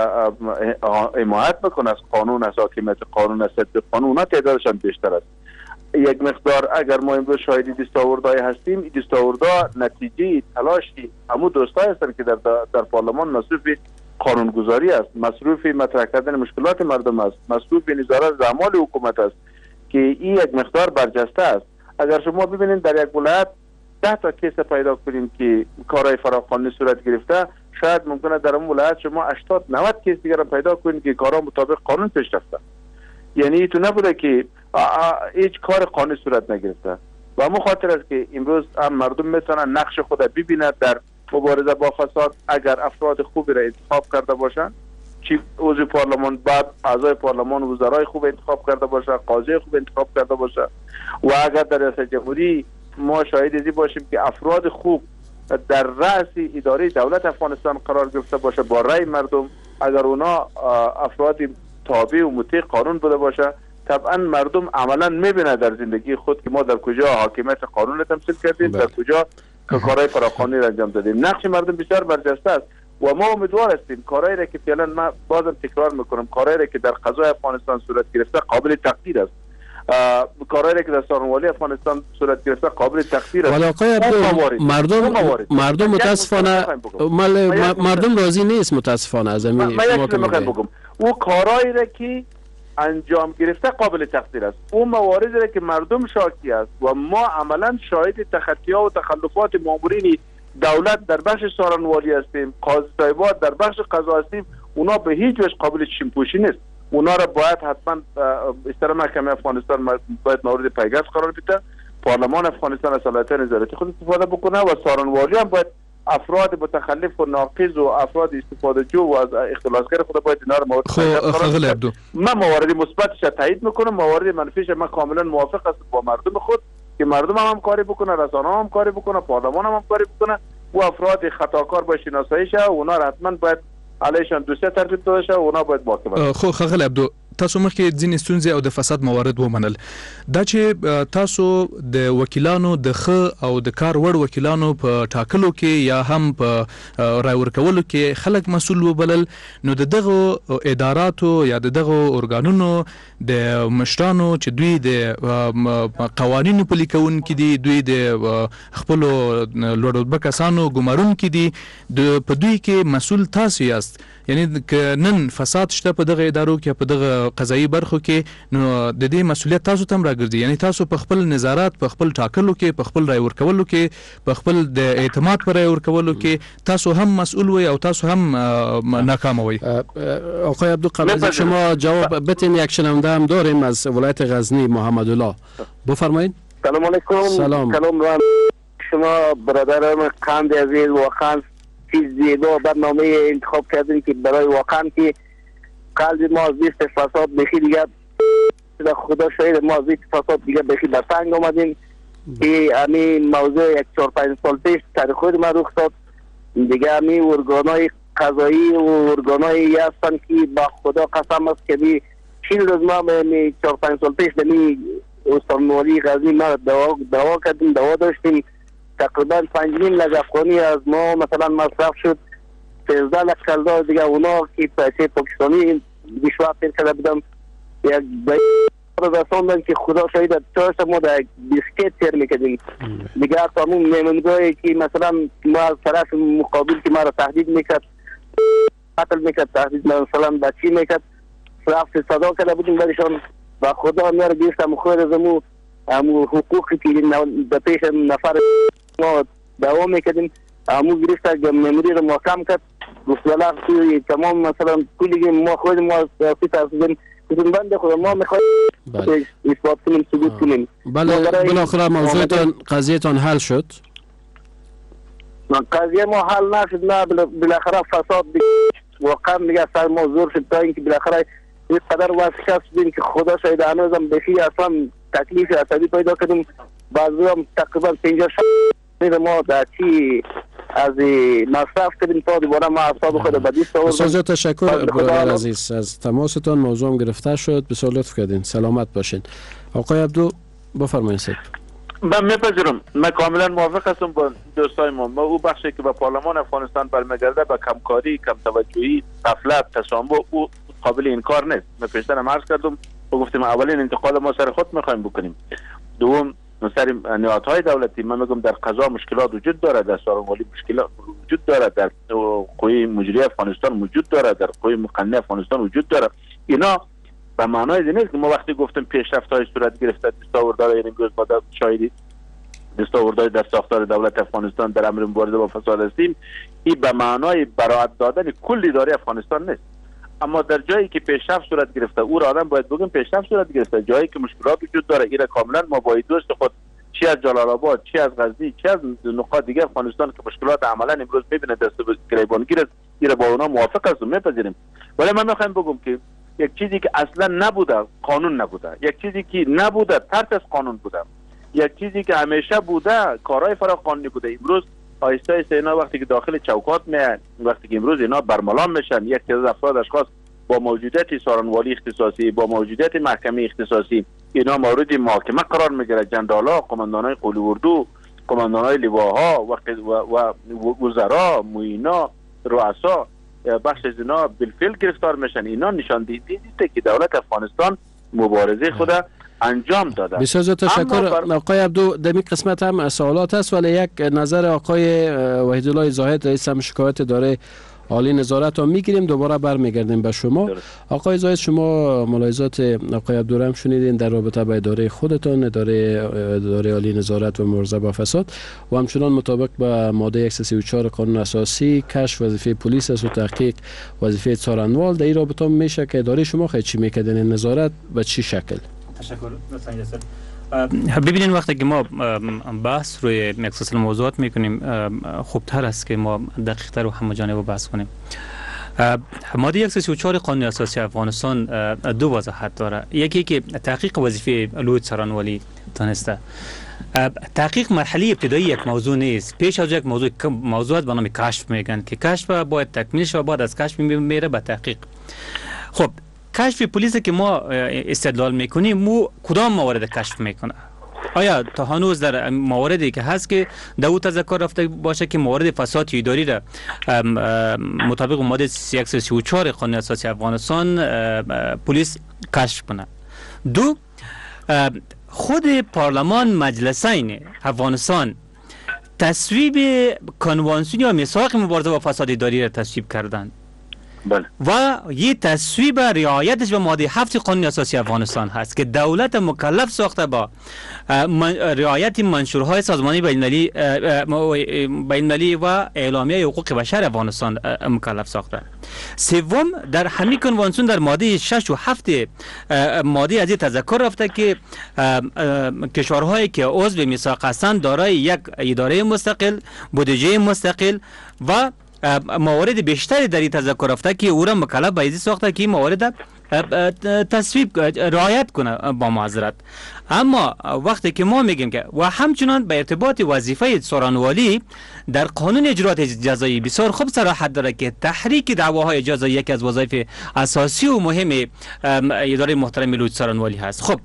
حمایت میکنه از قانون، از حاکمیت قانون، از تطبیق قانون، اونا تعدادشان بیشتر است. یک مقدار اگر ما امروز شاهد دستاوردهای هستیم، دستاوردها نتیجه تلاشی همون دوستای هستن که در در پارلمان مصروف قانونگذاری است، مصروف مطرح کردن مشکلات مردم است، مصروف نظارت از اعمال حکومت است که این یک مقدار برجسته است. اگر شما ببینید در یک ولایت ده تا کیس پیدا کنیم که کارهای فراقانونی صورت گرفته، شاید ممکنه در اون ولایت شما هشتاد نود کیس دیگر هم پیدا کنید که کارها مطابق قانون پیش رفته. یعنی تو نبوده که هیچ کار قانونی صورت نگرفته. و همون خاطر است که امروز هم مردم میتونن نقش خود ببینند در مبارزه با فساد. اگر افراد خوبی را انتخاب کرده باشند، چی عضو پارلمان، بعد اعضای پارلمان، وزرای خوب انتخاب کرده باشه، قاضی خوب انتخاب کرده باشه، و اگر در ریاست جمهوری ما شاهد ازی باشیم که افراد خوب در رأس اداره دولت افغانستان قرار گرفته باشه با رأی مردم، اگر اونا افراد تابع و مطیع قانون بوده باشه، طبعا مردم عملا میبینه در زندگی خود که ما در کجا حاکمیت قانون را تمثیل کردیم، در کجا کارهای فراقانونی را انجام دادیم. نقش مردم بسیار برجسته است و ما امیدوار هستیم کارهایی را که فعلا من بازم تکرار میکنم، کارهایی را که در قضای افغانستان صورت گرفته قابل تقدیر است. کارهایی را که در سارنوالی افغانستان صورت گرفته قابل تقدیر است. ولی آقای عبدو مردم مردم متاسفانه مردم راضی نیست متاسفانه از این. من یک میخوام بگم او کارهایی را که انجام گرفته قابل تقدیر است، اون مواردی را که مردم شاکی است و ما عملا شاهد تخطی‌ها و تخلفات مامورین دولت در بخش سارنوالی هستیم، قاضی صاحبات در بخش قضا هستیم، اونا به هیچ وجه قابل چشم‌پوشی نیست. اونا را باید حتما استرا محکمه افغانستان باید مورد پیگرد قرار بده، پارلمان افغانستان از صلاحیت نظارتی خود استفاده بکنه و سارنوالی هم باید افراد متخلف و ناقض و افراد استفاده جو و از اختلاسگر خود باید اینا را مورد پیگرد قرار. من موارد مثبتش تایید میکنم، موارد منفیش من کاملا موافق هستم با مردم خود که مردم هم, هم کاری بکنه، رسانه هم, هم کاری بکنه، پارلمان هم, هم کاری بکنه و افراد خطاکار باید شناسایی شه و اونا را حتما باید علیشان دوسیه ترتیب داده شه و اونا باید محاکمه. خو خغل عبدو تاسو مخکې ځینې ستونزې او د فساد موارد ومنل، دا چې تاسو د وکیلانو د ښه او د کار وړ وکیلانو په ټاکلو کې یا هم په رای ورکولو کې خلک مسؤل وبلل، نو د دغه اداراتو یا د دغه ارګانونو د مشرانو چې دوی د قوانینو پلي کوونکي دي، دوی د خپلو لوړ کسانو ګمارونکي دي، په دوی کې مسؤل تاسو یاست. یعنی که نن فساد شته په دغه ادارو کې په دغه قضایي برخو کې، نو د دې مسؤلیت تاسو ته هم راګرځي. یعنی تاسو په خپل نظارت، په خپل ټاکلو کې، په خپل رای ورکولو کې، په خپل د اعتماد پر رای ورکولو کې تاسو هم مسئول وي او تاسو هم ناکام وي. آقای عبدو قبل از شما جواب بدین، یک شنونده هم داریم از ولایت غزنی، محمد الله، بفرمایید. سلام علیکم. سلام. سلام شما برادران قند عزیز، واقعا چیز زیبا برنامه انتخاب کردین که برای واقعا که قلب ما از بیست فساد بخی دیگر خدا شاید ما از این فساد دیگه بخی در تنگ آمدیم که همین موضوع یک چهار پنج سال پیش سر خود ما رخ داد. دیگه همین ارگانای قضایی و ارگانایی هستن که با خدا قسم است که می چین روز ما می چهار پنج سال پیش می استانوالی غزنی ما دوا دوا کردیم، دوا داشتیم تقریبا پنج نیم لک افغانی از ما مثلا مصرف شد. سیزده لک کلدار دیگه اونا که پیسه پاکستانی بیشتر پیر کرده بودم یک رساندن که خدا شاید تاش ما در بیسکت تیر میکردیم دیگه. تمام میمونگاهی که مثلا ما از طرف مقابل که ما را تهدید میکرد، قتل میکرد، تهدید مثلا بچی میکرد، رفت صدا کرده بودیم برشان و خدا ما را گرفتم خود از امو امو حقوقی که در پیش نفر ما دوام میکردیم امو گرفت مموری را محکم کرد. گفت والا تمام مثلا کلی ما خود ما سیاسی ترسیدیم بنده خدا ما میخوایم اثبات کنیم، ثبوت کنیم. بله بالاخره موضوعتان قضیهتان حل شد؟ قضیه ما حل نشد، نه بالاخره فساد واقعا دیگه سر ما زور شد تا اینکه بالاخره این قدر واسکست بودیم که خدا شاید هنوزم بخی اصلا تکلیف عصبی پیدا کردیم. بعضی هم تقریبا پنجاه شد ما در چی از مصرف کردیم تا دوباره ما اعصاب خود بدی آوردم. بسیار تشکر برادر عزیز از تماستان. موضوع گرفته شد، بسیار لطف کردین. سلامت باشین. آقای عبدو بفرمایید. سید من میپذیرم، من کاملا موافق هستم با دوستای ما. ما او بخشی که به پارلمان افغانستان برمیگرده به کمکاری، کم توجهی، غفلت، تسامح او قابل انکار نیست. من پیشتر هم عرض کردم و گفتم اولین انتقاد ما سر خود میخوایم بکنیم. دوم سر نهادهای دولتی من میگم در قضا مشکلات وجود داره، در سارنوالی مشکلات وجود داره، در قوه مجریه افغانستان وجود داره، در قوه مقننه افغانستان وجود داره. اینا به معنای این نیست که ما وقتی گفتیم پیشرفت‌های صورت گرفته دستاوردهای، یعنی امروز ما شاهدی دستاوردهای در ساختار دولت افغانستان در امر مبارزه با فساد هستیم، این به معنای براءت دادن کل اداره افغانستان نیست. اما در جایی که پیشرفت صورت گرفته او را آدم باید بگیم پیشرفت صورت گرفته. جایی که مشکلات وجود داره اینا کاملا ما باید دوست خود چی از جلال آباد، چی از غزنی، چی از نقاط دیگر افغانستان که مشکلات عملا امروز میبینه دست به گریبانگیر است، اینا با اونا موافق هستم، میپذیریم. ولی من میخوام بگم که یک چیزی که اصلا نبوده قانون نبوده، یک چیزی که نبوده ترک از قانون بوده، یک چیزی که همیشه بوده کارهای فراق قانونی بوده. امروز آیسته آیسته اینا وقتی که داخل چوکات میان، وقتی که امروز اینا برملان میشن، یک تعداد افراد اشخاص با موجودیت سارنوالی اختصاصی، با موجودیت محکمه اختصاصی اینا مورد محاکمه قرار میگیره. جنرال‌ها، قماندانای قول اردو، قماندانای لواها و و وزرا، معینا، رؤسا بخش از اینا بالفعل گرفتار میشن. اینا نشان دهنده که دولت افغانستان مبارزه خود انجام داده. بسیار تشکر آقای عبدو. در این قسمت هم سوالات است ولی یک نظر آقای وحیدالله زاهد رئیس هم شکایت اداره عالی نظارت رو میگیریم، دوباره برمیگردیم به شما. آقای زاهد شما ملاحظات آقای عبدو هم شنیدین در رابطه با اداره خودتان، اداره اداره عالی نظارت و مبارزه با فساد و همچنان مطابق با ماده صد و سی و چهار قانون اساسی کشف وظیفه پلیس است و تحقیق وظیفه څارنوال. در این رابطه میشه که اداره شما خیلی چی میکردین نظارت به چی شکل؟ تشکر سنجید سر. ببینین وقتی که ما بحث روی یک سلسله موضوعات میکنیم خوبتر است که ما دقیق تر و همه‌جانبه بحث کنیم. ماده صد و سی و چهار قانون اساسی افغانستان دو وضاحت داره. یکی که تحقیق وظیفه لوی څارنوالی دانسته. تحقیق مرحله ابتدایی یک موضوع نیست. پیش از یک موضوع موضوعات به نام کشف میگن که کشف باید تکمیل شه و بعد از کشف میره به تحقیق. خب کشف پلیس که ما استدلال میکنیم مو کدام موارد کشف میکنه؟ آیا تا هنوز در مواردی که هست که در او تذکر رفته باشه که موارد فساد اداری را مطابق ماده صد و سی و چهار قانون اساسی افغانستان پلیس کشف کنه؟ دو، خود پارلمان مجلسین افغانستان تصویب کنوانسیون یا میثاق مبارزه با فساد اداری را تصویب کردند. بله. و یه تصویب رعایتش به ماده هفت قانون اساسی افغانستان هست که دولت مکلف ساخته با رعایت منشورهای سازمانی بین‌المللی بین‌المللی و اعلامیه حقوق بشر افغانستان مکلف ساخته. سوم، در همین کنوانسیون در ماده شش و هفت ماده از این تذکر رفته که کشورهایی که عضو میثاق هستند دارای یک اداره مستقل، بودجه مستقل و موارد بیشتری در این تذکر رفته که او را مکلف به این ساخته که موارد تصویب رعایت کنه با معذرت. اما وقتی که ما میگیم که و همچنان به ارتباط وظیفه سارنوالی در قانون اجرات جزایی بسیار خوب صراحت داره که تحریک دعواهای جزایی یکی از وظایف اساسی و مهم اداره محترم لوی سارنوالی هست. خب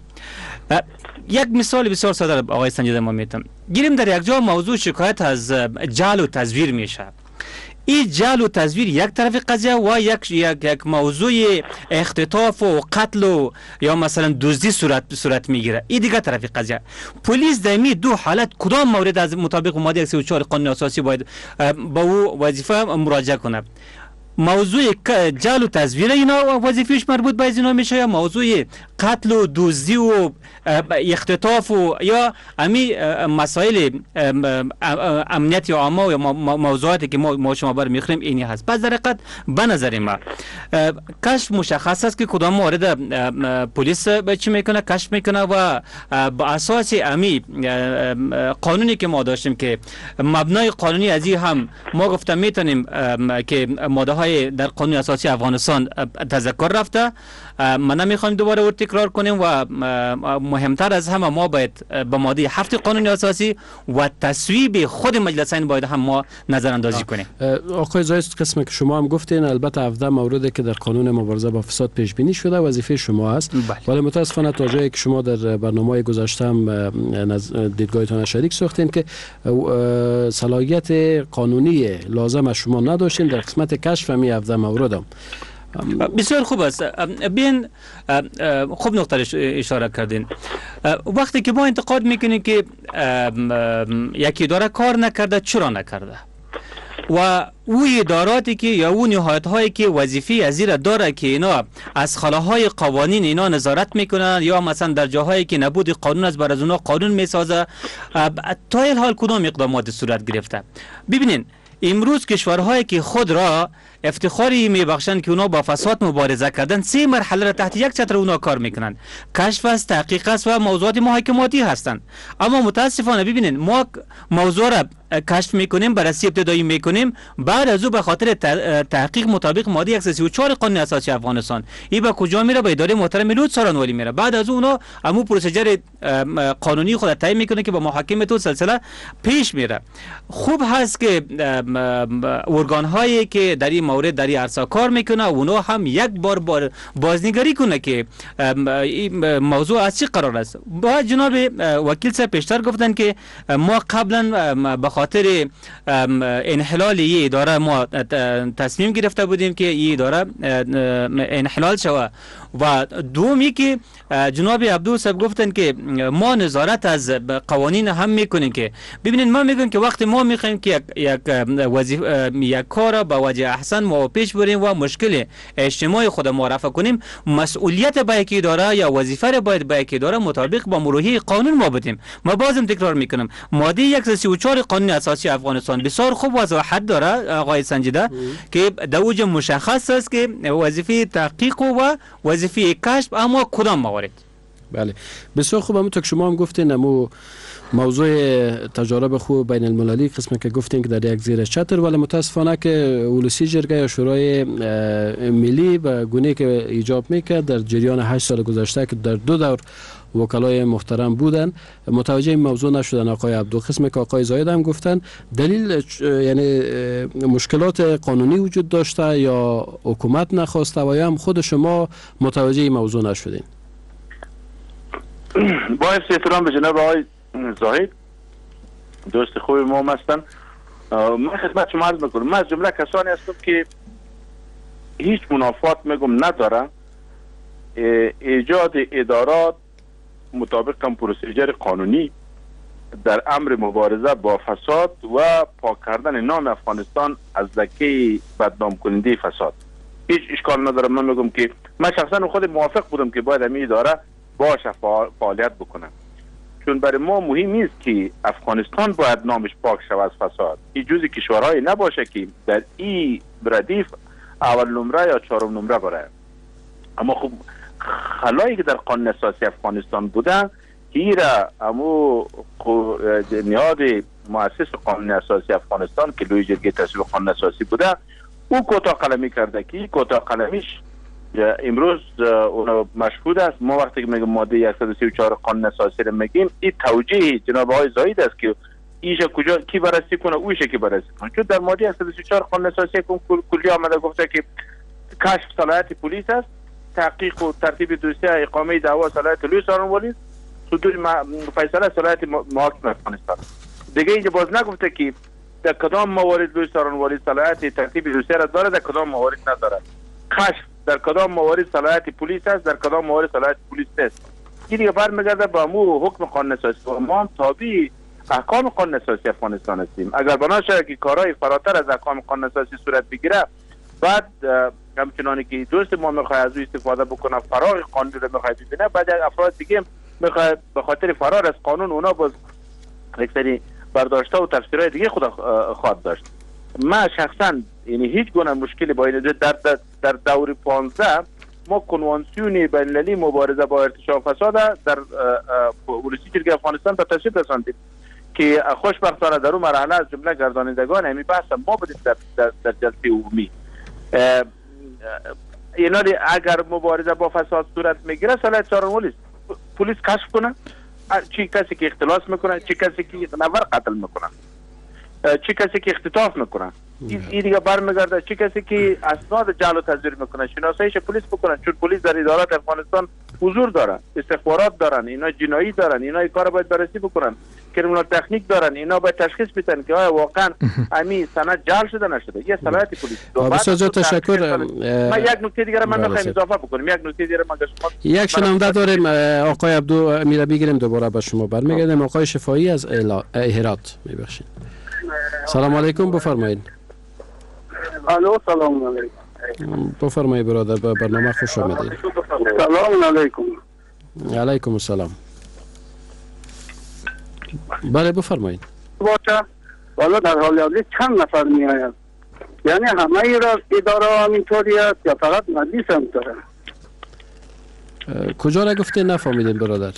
یک مثال بسیار ساده آقای سنجیده ما میتونم گیریم. در یک جا موضوع شکایت از جعل و تزویر میشه. این جعل و تزویر یک طرف قضیه و یک یک, یک موضوع اختطاف و قتل و یا مثلا دزدی صورت صورت میگیره. این دیگه طرف قضیه. پلیس در می دو حالت کدام مورد از مطابق ماده صد و چهار قانون اساسی باید با او وظیفه مراجعه کنه؟ موضوع جعل و تزویر اینا وظیفهش مربوط به اینا میشه یا موضوع قتل و دزدی و اختطاف و یا امی مسائل امنیت عامه و موضوعاتی که ما شما بر میخوریم اینی هست. پس در حقیقت به نظر ما کشف مشخص است که کدام مورد پلیس چی میکنه کشف میکنه و با اساس امی قانونی که ما داشتیم که مبنای قانونی از این هم ما گفتم میتونیم که ماده های در قانون اساسی افغانستان تذکر رفته. من نمیخوایم دوباره او تکرار کنیم و مهمتر از همه ما باید به ماده هفت قانون اساسی و تصویب خود مجلسین باید هم ما نظر اندازی کنیم. آقای زایس قسمی که شما هم گفتین البته هفده موردی که در قانون مبارزه با فساد پیش بینی شده وظیفه شما است، ولی متاسفانه تا جایی که شما در برنامه گذشته هم دیدگاهتان شریک ساختین که صلاحیت قانونی لازم از شما نداشتین در قسمت کشف می هفده مورد هم. بسیار خوب است. بین خوب نقطه اشاره کردین. وقتی که ما انتقاد میکنیم که یکی اداره کار نکرده چرا نکرده و او اداراتی که یا او نهایت هایی که وظیفه از زیر داره که اینا از خلاهای قوانین اینا نظارت میکنن یا مثلا در جاهایی که نبود قانون از بر از اونا قانون میسازه، تا این حال کدام اقدامات صورت گرفته؟ ببینین امروز کشورهایی که خود را افتخاری میبخشند که اونا با فساد مبارزه کردن سه مرحله را تحت یک چتر اونا کار میکنن. کشف است، تحقیق است و موضوعات محاکماتی هستند. اما متاسفانه ببینین ما موضوع را کشف میکنیم، بررسی ابتدایی میکنیم، بعد از او به خاطر تحقیق مطابق ماده صد و سی و چهار قانون اساسی افغانستان این به کجا میره؟ به اداره محترم لوی سارنوالی میره. بعد از اون همون پروسیجر قانونی خود تعیین میکنه که با محاکمه تو سلسله پیش میره. خوب هست که ارگان هایی که در این مورد در این عرصه کار میکنه اونا هم یک بار بار بازنگری کنه که موضوع از چی قرار است. با جناب وکیل صاحب پیشتر گفتن که ما قبلا به خاطر انحلال این اداره ما تصمیم گرفته بودیم که این اداره انحلال شود و دومی که جناب عبدو صاحب گفتن که ما نظارت از قوانین هم میکنیم. که ببینید ما میگم که وقتی ما میخوایم که یک وظیفه یک کار با وجه احسن ما پیش بریم و مشکل اجتماعی خود ما رفع کنیم، مسئولیت با یک اداره یا وظیفه را باید با یک اداره مطابق با مروحه قانون ما بدیم. ما بازم تکرار میکنم ماده صد و سی و چهار قانون اساسی افغانستان بسیار خوب وضاحت داره آقای سنجیده که در اوج مشخص است که وظیفه تحقیق و وظیفه کشف اما کدام موارد. بله بسیار خوب. همونطور که شما هم گفتین امو موضوع تجارب خوب بین المللی قسمی که گفتین که در یک زیر چتر، ولی متاسفانه که اولوسی جرگه یا شورای ملی به گونه که ایجاب میکرد در جریان هشت سال گذشته که در دو دور وکلای محترم بودن متوجه این موضوع نشدن. آقای عبدو قسمی که آقای زاید هم گفتن دلیل یعنی مشکلات قانونی وجود داشته یا حکومت نخواسته و یا هم خود شما متوجه این موضوع نشدین؟ با احترام به جناب آقای زاهد دوست خوبی ما هستن، من خدمت شما عرض میکنم من از جمله کسانی هستم که هیچ منافات میگم نداره ایجاد ادارات مطابق هم پروسیجر قانونی در امر مبارزه با فساد و پاک کردن نام افغانستان از لکه بدنام کننده فساد. هیچ اشکال نداره. من میگم که من شخصا خود موافق بودم که باید همین اداره باشه فعالیت بکنه، چون برای ما مهم نیست که افغانستان باید نامش پاک شود از فساد. این جزء کشورهای نباشه که در این ردیف اول نمره یا چهارم نمره بره. اما خب خلایی که در قانون اساسی افغانستان بوده که ایرا امو نهاد مؤسس قانون اساسی افغانستان که لوی جرگه تصویب قانون اساسی بوده او کوتاه قلمی کرده که کوتاه قلمیش امروز اون مشهود است. ما وقتی که میگم ماده صد و سی و چهار قانون اساسی رو میگیم، این توجیه جناب آقای زاید است که ایشا کجا کی بررسی کنه، اویشه کی بررسی کنه. چون در ماده صد و سی و چهار قانون اساسی کلی آمده گفته که کشف صلاحیت پلیس است، تحقیق و ترتیب دوسیه اقامه دعوا صلاحیت لوی سارنوالی، صدور فیصله صلاحیت محاکم افغانستان. دیگه اینجا باز نگفته که در کدام موارد لوی سارنوالی صلاحیت ترتیب دوسیه را داره، در کدام موارد نداره. کشف در کدام موارد صلاحیت پلیس است، در کدام موارد صلاحیت پلیس نیست. این دیگه برمیگرده به امور حکم قانون اساسی و ما هم تابع احکام قانون اساسی افغانستان هستیم. اگر بنا شود که کارهای فراتر از احکام قانون اساسی صورت بگیره، بعد همچنانی که دوست ما میخواد از او استفاده بکنه، فرار قانون رو میخواد ببینه، بعد افراد دیگه میخواد به خاطر فرار از قانون اونا باز یک سری برداشته و تفسیرهای دیگه خود خواهد داشت. ما شخصا یعنی هیچ گونه مشکلی با این در در دور پانزده ما کنوانسیون بین المللی مبارزه با ارتشاء فساد در ولسی جرگه افغانستان به تصویب رساندیم که خوشبختانه در اون مرحله از جمله گردانندگان همین بحث ما بودیم در در, در جلسه عمومی. اینا اگر مبارزه با فساد صورت میگیره، صلاحیت سارنوالی پلیس کشف کنه چی کسی که اختلاس میکنه، چی کسی که نفر قتل میکنه، چی کسی که اختطاف میکنه، این دیگه برمیگرده چی کسی که اسناد جعل و تزویر میکنه شناساییش پلیس بکنن. چون پلیس در ادارات افغانستان حضور داره، استخبارات دارن، اینا جنایی دارن، اینا این کارو باید بررسی بکنن، کریمینال تکنیک دارن، اینا باید تشخیص بدن که آیا واقعا امی سند جعل شده نشده. یه صلاحیت پلیس. بسیار تشکر. من یک نکته دیگه من میخوام اضافه بکنم، یک نکته دیگه من شما یک شنونده داریم. آقای عبدو میره بگیریم دوباره به شما برمیگردیم. آقای شفایی از هرات، میبخشید. سلام علیکم، بفرمایید. الو سلام علیکم. بفرمایید برادر، به برنامه خوش آمدید. سلام علیکم. علیکم السلام. بله بفرمایید. باشه والا در حال حاضر چند نفر می آید؟ یعنی همه ای را اداره همینطوری است یا فقط مجلس هم داره؟ کجا را گفته نفهمیدیم برادر؟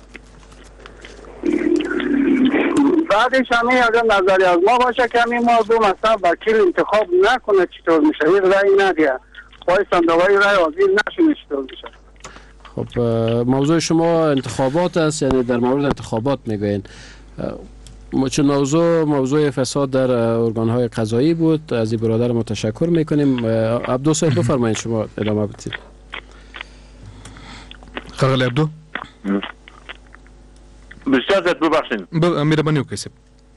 بعدش همه اگر نظری از ما باشه که همین موضوع مثلا وکیل انتخاب نکنه چطور میشه؟ این رای ندیه پای صندوقای رای حاضر نشونه چطور میشه؟ خب موضوع شما انتخابات است، یعنی در مورد انتخابات میگوین. چون موضوع موضوع فساد در ارگان‌های قضایی بود، از این برادر ما تشکر میکنیم. عبدو صاحب بفرمایید، شما ادامه بدید. خغل عبدو بسیار زیاد ببخشید. مهربانی وکړئ.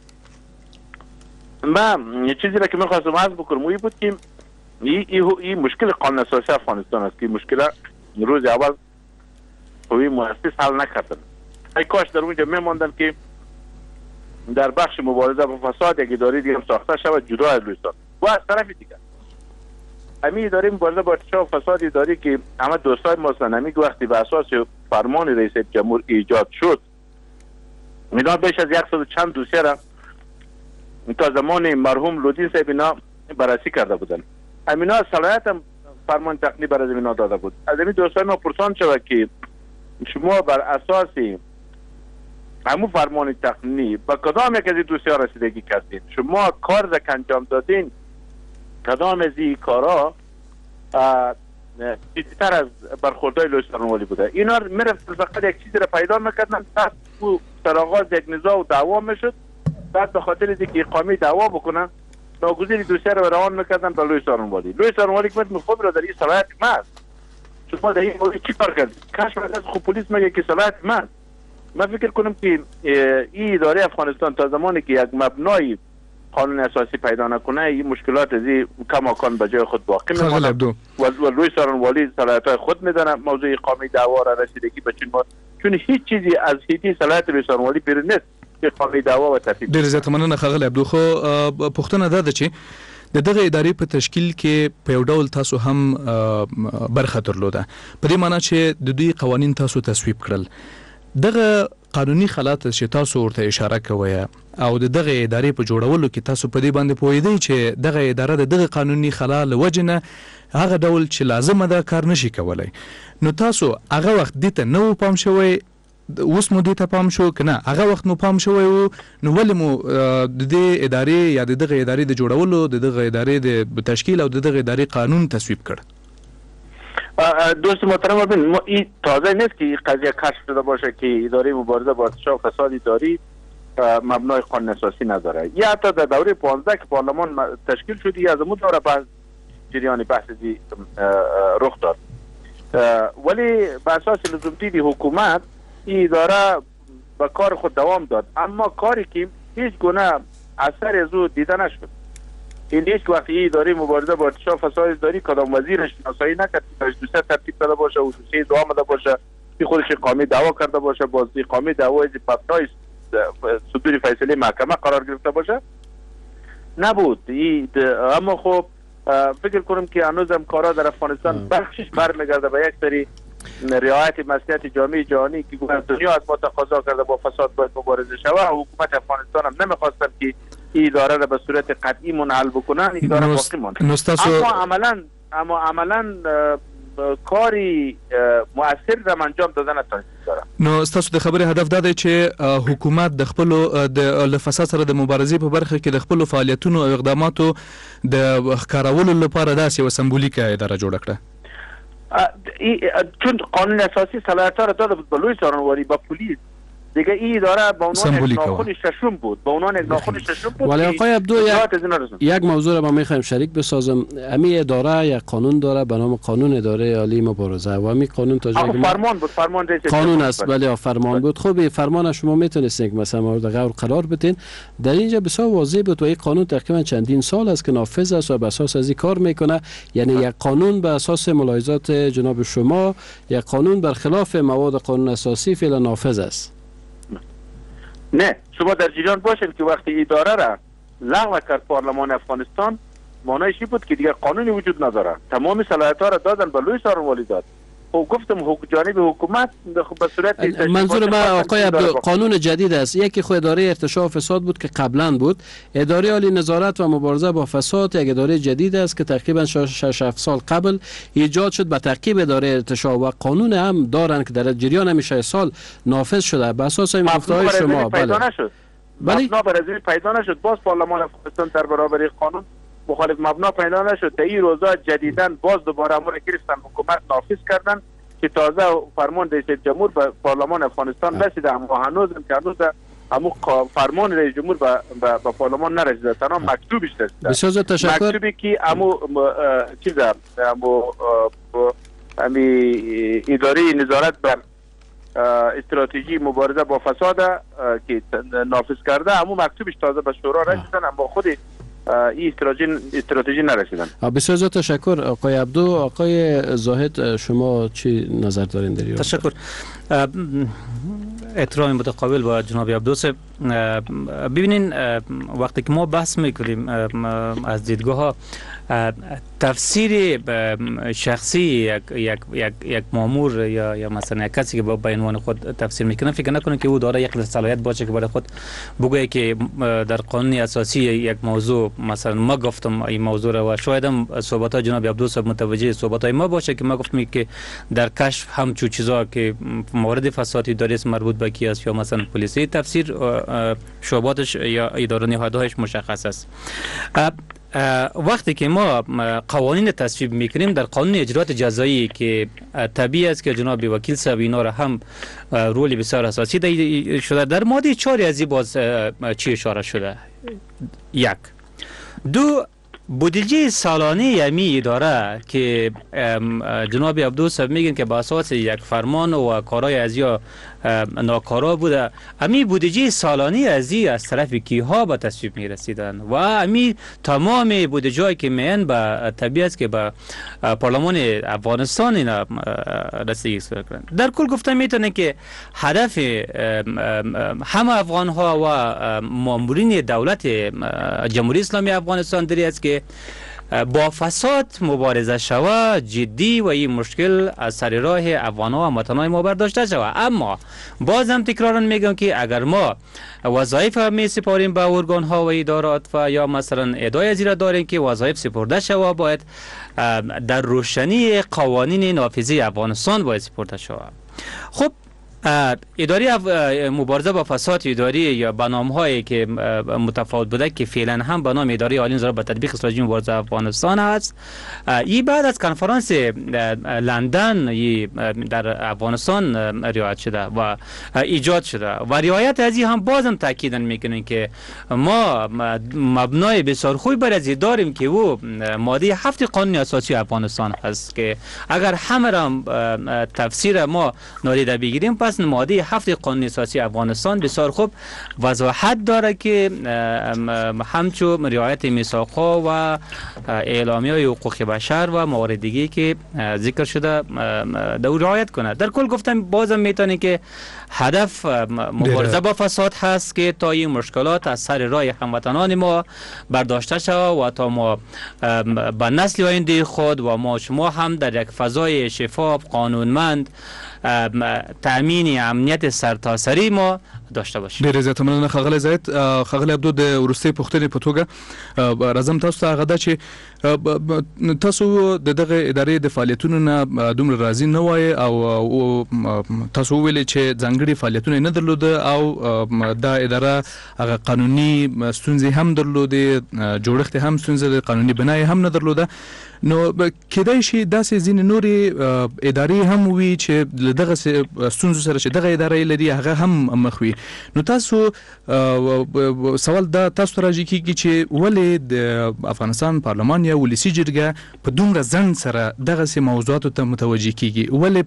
ما چیزی را که میخواستم عرض بکنم این بود که این مشکل قانون اساسی افغانستان است که مشکل روز اول قوی مؤسس حل نکردن. ای کاش در اونجا میماندن که در بخش مبارزه با فساد یک اداره دیگه هم ساخته شود جدا از لویستان. و از طرف دیگه همین اداره مبارزه با ارتشاء فساد اداره که همه دوستای ما هستن، همین وقتی به اساس فرمان رئیس جمهور ایجاد شد، اینا بیش از یک صد چند دوسیه را تا زمان مرحوم لودین صاحب اینا بررسی کرده بودن. همینا صلاحیت هم فرمان تقنی برای اینا داده بود. از این دوستای ما پرسان شد که شما بر اساس همون فرمان تقنی با کدام یک از این دوسیه رسیدگی کردین؟ شما کار را که انجام دادین کدام از این کارا بیشتر از برخوردهای لوی سارنوالی بوده؟ اینا میرفتن فقط یک چیزی را پیدا میکردن، بعد در آغاز یک نزاع و دعوا میشد، بعد به خاطر اینکه اقامه دعوا بکنن ناگزیر دوسیه را روان میکردن به لوی سارنوالی. لوی سارنوالی که من خود را در این صلاحیت من شما در این مورد چی کار کردید؟ کشف از خود پلیس میگه که صلاحیت من من فکر کنم که این اداره افغانستان تا زمانی که یک مبنای قانون اساسی پیدا نکنه این مشکلات از این کماکان به جای خود باقی میمونه و لوی سارنوالی صلاحیت‌های خود میدونه موضوع اقامه دعوا را رسیدگی به چون چون هیچ چیزی از هیچ صلاحیت لوی سارنوالی بیرون نیست که اقامه دعوا و تفصیل. ډیر زیات مننه خغل عبدو. خو پښتنه ده چې د دغه ادارې په تشکیل کې په یو ډول تاسو هم برخه درلوده، په دې معنی چې د دوی قوانین تاسو تصویب کړل. دغه قانوني خلات چې تاسو ورته اشاره کوي او د دغه ادارې په جوړولو کې تاسو په دې باندې پوهیدئ چې دغه اداره د دغه قانوني خلال وجنه هغه ډول چې لازمه ده کار نشي کولای، نو تاسو هغه وخت دې ته نو پام شوی، اوس مو دې ته پام شو کنه هغه وخت مو پام شوی وو، نو ولې مو د دې ادارې یا د دغه ادارې د جوړولو د دغه ادارې د تشکیل او د دغه ادارې قانون تصویب کړ؟ دوست محترم ببین ما این تازه نیست که این قضیه کشف شده باشه که اداره مبارزه با ارتشاء و فساد اداری مبنای قانون اساسی نداره. یا حتی در دوره پانزده که پارلمان تشکیل شد یا از اون دوره بحث جریان بحث دی رخ داد، ولی به اساس لزومدید حکومت این اداره به کار خود دوام داد، اما کاری که هیچ گونه اثر از او دیده نشد. این هیچ وقت این اداره مبارزه با ارتشاء و فساد اداری کدام وزیرش شناسایی نکرد که دوسته ترتیب داده باشه و دوسته دعا آمده باشه که خودش قامی دعوا کرده باشه، بازی قامی دعوا از مبنای صدور فیصله محکمه قرار گرفته باشه نبود. اما خب فکر کنم که هنوزم کارا در افغانستان بخشش برمیگرده به یک سری رعایت مصلحت جامعه جهانی که دنیا از ما تقاضا کرده با فساد باید مبارزه شود. حکومت افغانستان هم نمیخواستن که این اداره را به صورت قطعی منحل بکنن، این اداره باقی مانده. اما عملا اما عملا کاری مؤثر را انجام دادن نتونسته داره. نو تاسو د خبرې هدف دا دی چې حکومت د خپل د فساد سره د مبارزې په برخه کې د خپل فعالیتونو او اقداماتو د ښکارولو لپاره داسې یو سمبولیکه اداره جوړه کړه. چون قانون اساسی صلاحیت را داده بود به لوی څارنوالي به پلیس، دیگه این اداره به عنوان یک ناخن ششم بود به عنوان یک ناخن ششم بود. ولی آقای عبدو یک موضوع را ما میخوایم شریک بسازم. امی اداره یک قانون داره به نام قانون اداره عالی مبارزه و امی قانون تا جایی فرمان بود، فرمان رئیس قانون است. بله فرمان بود. خب فرمان شما میتونستین که مثلا مورد غور قرار بدین. در اینجا بسیار واضح بود و این قانون تقریبا چندین سال است که نافذ است و بر اساس از این کار میکنه. یعنی یک قانون بر اساس ملاحظات جناب شما یک قانون برخلاف مواد قانون اساسی فعلا نافذ است. نه، شما در جریان باشید که وقتی اداره را لغو کرد پارلمان افغانستان معنیش این بود که دیگر قانونی وجود نداره. تمام صلاحیت‌ها را دادن به لوی څارنوالي داد. خب گفتم حکومت جانب حکومت به صورت منظور ما آقای عبدو قانون جدید است. یکی خود اداره ارتشاء و فساد بود که قبلا بود. اداره عالی نظارت و مبارزه با فساد یک اداره جدید است که تقریبا شش هفت سال قبل ایجاد شد به تعقیب اداره ارتشاء و قانون هم دارن که در جریان همیشه سال نافذ شده بر اساس این گفته‌های شما. بله بله برای پیدا نشد. باز پارلمان افغانستان در برابر قانون مخالف مبنا پیدا نشد. تا این روزا جدیداً باز دوباره امور گرفتن حکومت نافذ کردن که تازه فرمان رئیس جمهور به پارلمان افغانستان رسیده، اما هنوز که هنوز همون فرمان رئیس جمهور به به پارلمان نرسیده، تنها مکتوبش رسیده. بسیار تشکر. مکتوبی که همو چیزا همو همی اداره نظارت بر استراتژی مبارزه با فساد که نافذ کرده، همون مکتوبش تازه به شورا رسیدن، اما خود این استراتژی استراتژی نرسیدن. بسیار زیاد تشکر آقای عبدو. آقای زاهد شما چی نظر دارین در این؟ تشکر. احترام متقابل با جناب عبدو صاحب. ببینین وقتی که ما بحث میکنیم از دیدگاه تفسیر شخصی یک یک یک یک مامور یا یا مثلا یک کسی که با عنوان خود تفسیر میکنه فکر نکنه که او داره یک صلاحیت باشه که برای خود بگه که در قانون اساسی یک موضوع مثلا ما گفتم این موضوع را و شاید هم صحبت های جناب عبدو صاحب متوجه صحبت های ما باشه که ما گفتیم که در کشف هم چو چیزا که مورد فسادی داره مربوط به کی است یا مثلا پلیسی تفسیر شعباتش یا اداره نهادهایش مشخص است. وقتی که ما قوانین تصویب میکنیم در قانون اجرات جزایی که طبیعی است که جناب وکیل صاحب اینا را هم رولی بسیار اساسی داده شده، در ماده چهار از این باز چی اشاره شده؟ یک دو بودجه سالانه امی اداره که جناب عبدو صاحب میگن که با اساس یک فرمان و کارهای از یا ناکارا بوده، امی بودجه سالانه از این از طرف کیها به تصویب میرسیدن و امی تمام بودجه‌ای که میان به طبیعت که به پارلمان افغانستان اینا رسیدگی کردن. در کل گفتم میتونه که هدف همه افغان ها و مامورین دولت جمهوری اسلامی افغانستان داری است که با فساد مبارزه شود جدی و این مشکل از سر راه افغان‌ها و وطن‌های ما برداشته شود. اما بازم تکرارا میگم که اگر ما وظایف می سپاریم به ارگان‌ها و ادارات و یا مثلا ادعای زیرا داریم که وظایف سپرده شود باید در روشنی قوانین نافذه افغانستان باید سپرده شود. خب اداره مبارزه با فساد اداری یا برنامه هایی که متفاوت بوده که فعلا هم به نام اداره عالی نظارت به تطبیق استراتژی مبارزه افغانستان است. این بعد از کنفرانس لندن در افغانستان رعایت شده و ایجاد شده و رعایت از این هم بازم تاکید میکنیم که ما مبنای بسیار خوبی بر از داریم که او ماده هفت قانون اساسی افغانستان هست که اگر همه را تفسیر ما نادیده بگیریم پس ماده هفت قانون اساسی افغانستان بسیار خوب وضاحت داره که همچون رعایت میثاق‌ها و اعلامیه‌های حقوق بشر و موارد دیگه که ذکر شده در رعایت کنه. در کل گفتم بازم میتونه که هدف مبارزه با فساد هست که تا این مشکلات از سر راه هموطنان ما برداشته شود و تا ما به نسل آینده خود و ما شما هم در یک فضای شفاف قانونمند تامین امنیت سرتاسری ما داشته باشیم. ډیر زیات مننه ښاغلی زید. ښاغلی عبدو د وروستۍ پوښتنې په توګه راځم تاسو ته. هغه دا چې تاسو د دغه ادارې د فعالیتونو نه دومره راضي نه وای او تاسو وویلې چې ځانګړي فعالیتونه نه درلوده او دا اداره هغه قانوني ستونزې هم درلودې، جوړښت هم ستونزې، قانوني بنا هم نه درلوده. نو کېدای شي داسې ځینې نورې ادارې هم وي چې له دغه ستونزو سره چې دغه اداره لري هغه هم مخ وي. نو تاسو سوال دا تاسو ته راځي کېږي چې ولې د افغانستان پارلمان یا ولسي جرګه په دومره ځنډ سره دغسې موضوعاتو ته متوجه کېږي؟ ولې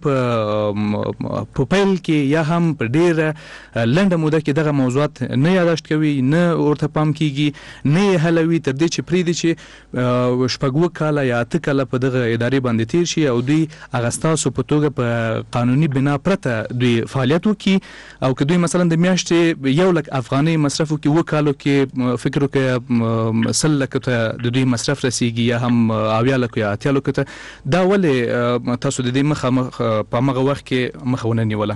په پیل کې یا هم په ډېره لنډه موده کې دغه موضوعات نه یاداشت کوي، نه ورته پام کېږي، نه یې حلوي تر دې چې پرېږدي چې شپږ اووه کاله یا اته کاله په دغه ادارې باندې تیر شي او دوی هغه ستاسو په توګه په قانوني بنا پرته دوی فعالیت وکړي او که دوی مثلا د میاشتې یو لک افغانۍ مصرف وکړي اووه کالو کې فکر وکړه سل لکو ته د دوی مصرف رسیږي یا هم اویا لکو یا اتیا لکو ته، دا ولې تاسو د دې مخه په همغه وخت کې مخه ونه نیوله؟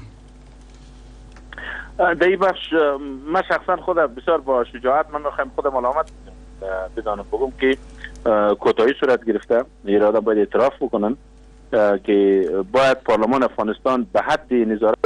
در این بخش من شخصا خود بسیار با شجاعت من میخوایم خود ملامت بدانم بگم که کوتاهی صورت گرفته. اراده باید اعتراف بکنن که باید پارلمان افغانستان به حد نظارت.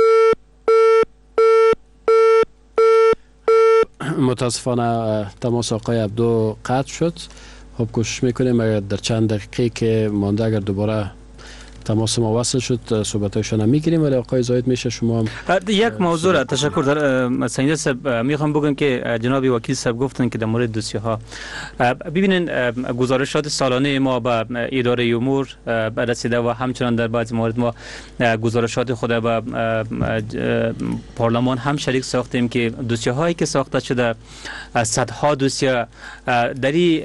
متاسفانه تماس آقای عبدو قطع شد. خب کوشش میکنیم اگر در چند دقیقه که مانده اگر دوباره تماس ما وصل شد صحبتایشان هم میگیریم. ولی آقای زاید میشه شما یک موضوع را تشکر در سنجیده صاحب میخوام بگم که جناب وکیل صاحب گفتن که در مورد دوسیه ها ببینین گزارشات سالانه ما به اداره امور رسیده و همچنان در بعضی موارد ما گزارشات خود به پارلمان هم شریک ساختیم که دوسیه هایی که ساخته شده صدها دوسیه دری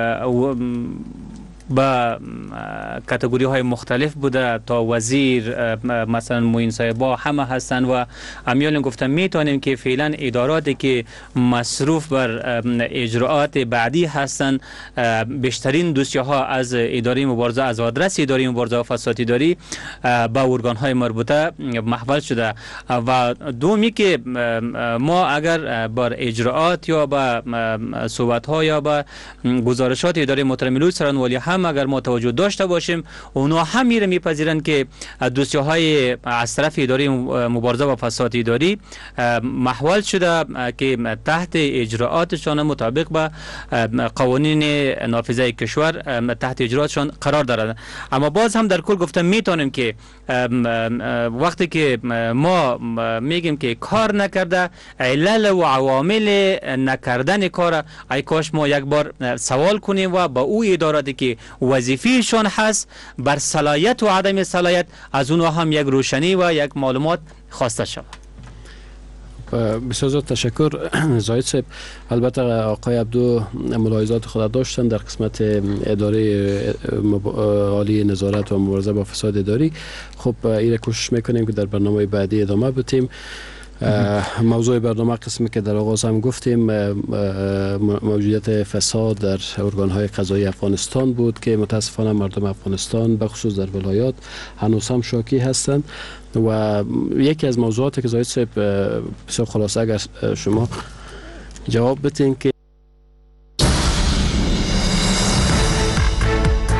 با کاتگوری های مختلف بوده تا وزیر مثلا معین صاحبا همه هستن و امیال گفتم میتونیم که فعلا اداراتی که مصروف بر اجراءات بعدی هستن بیشترین دوسیه ها از اداره مبارزه از آدرس اداره مبارزه و فساد اداری با ارگان های مربوطه محول شده و دومی که ما اگر بر اجراءات یا با صحبت ها یا با گزارشات اداره محترم ملوی سرانوالی هم اگر ما توجه داشته باشیم اونا هم میره میپذیرند که دوسیه های از طرف اداره مبارزه و فساد اداری محول شده که تحت اجراءاتشان مطابق به قوانین نافذه کشور تحت اجراءاتشان قرار دارد. اما باز هم در کل گفتم میتونیم که وقتی که ما میگیم که کار نکرده علل و عوامل نکردن کار ای کاش ما یک بار سوال کنیم و با او اداراتی که وظیفهشان هست بر صلاحیت و عدم صلاحیت از اونها هم یک روشنی و یک معلومات خواسته شود. بسیار زیاد تشکر زاید صاحب. البته آقای عبدو ملاحظات خود داشتن در قسمت اداره عالی نظارت و مبارزه با فساد اداری. خب این کوشش میکنیم که در برنامه بعدی ادامه بدیم. موضوع برنامه قسمی که در آغاز هم گفتیم موجودیت فساد در ارگان‌های قضایی افغانستان بود که متاسفانه مردم افغانستان به خصوص در ولایات هنوز هم شاکی هستند و یکی از موضوعاتی که زاید صاحب بسیار خلاصه اگر شما جواب بتین که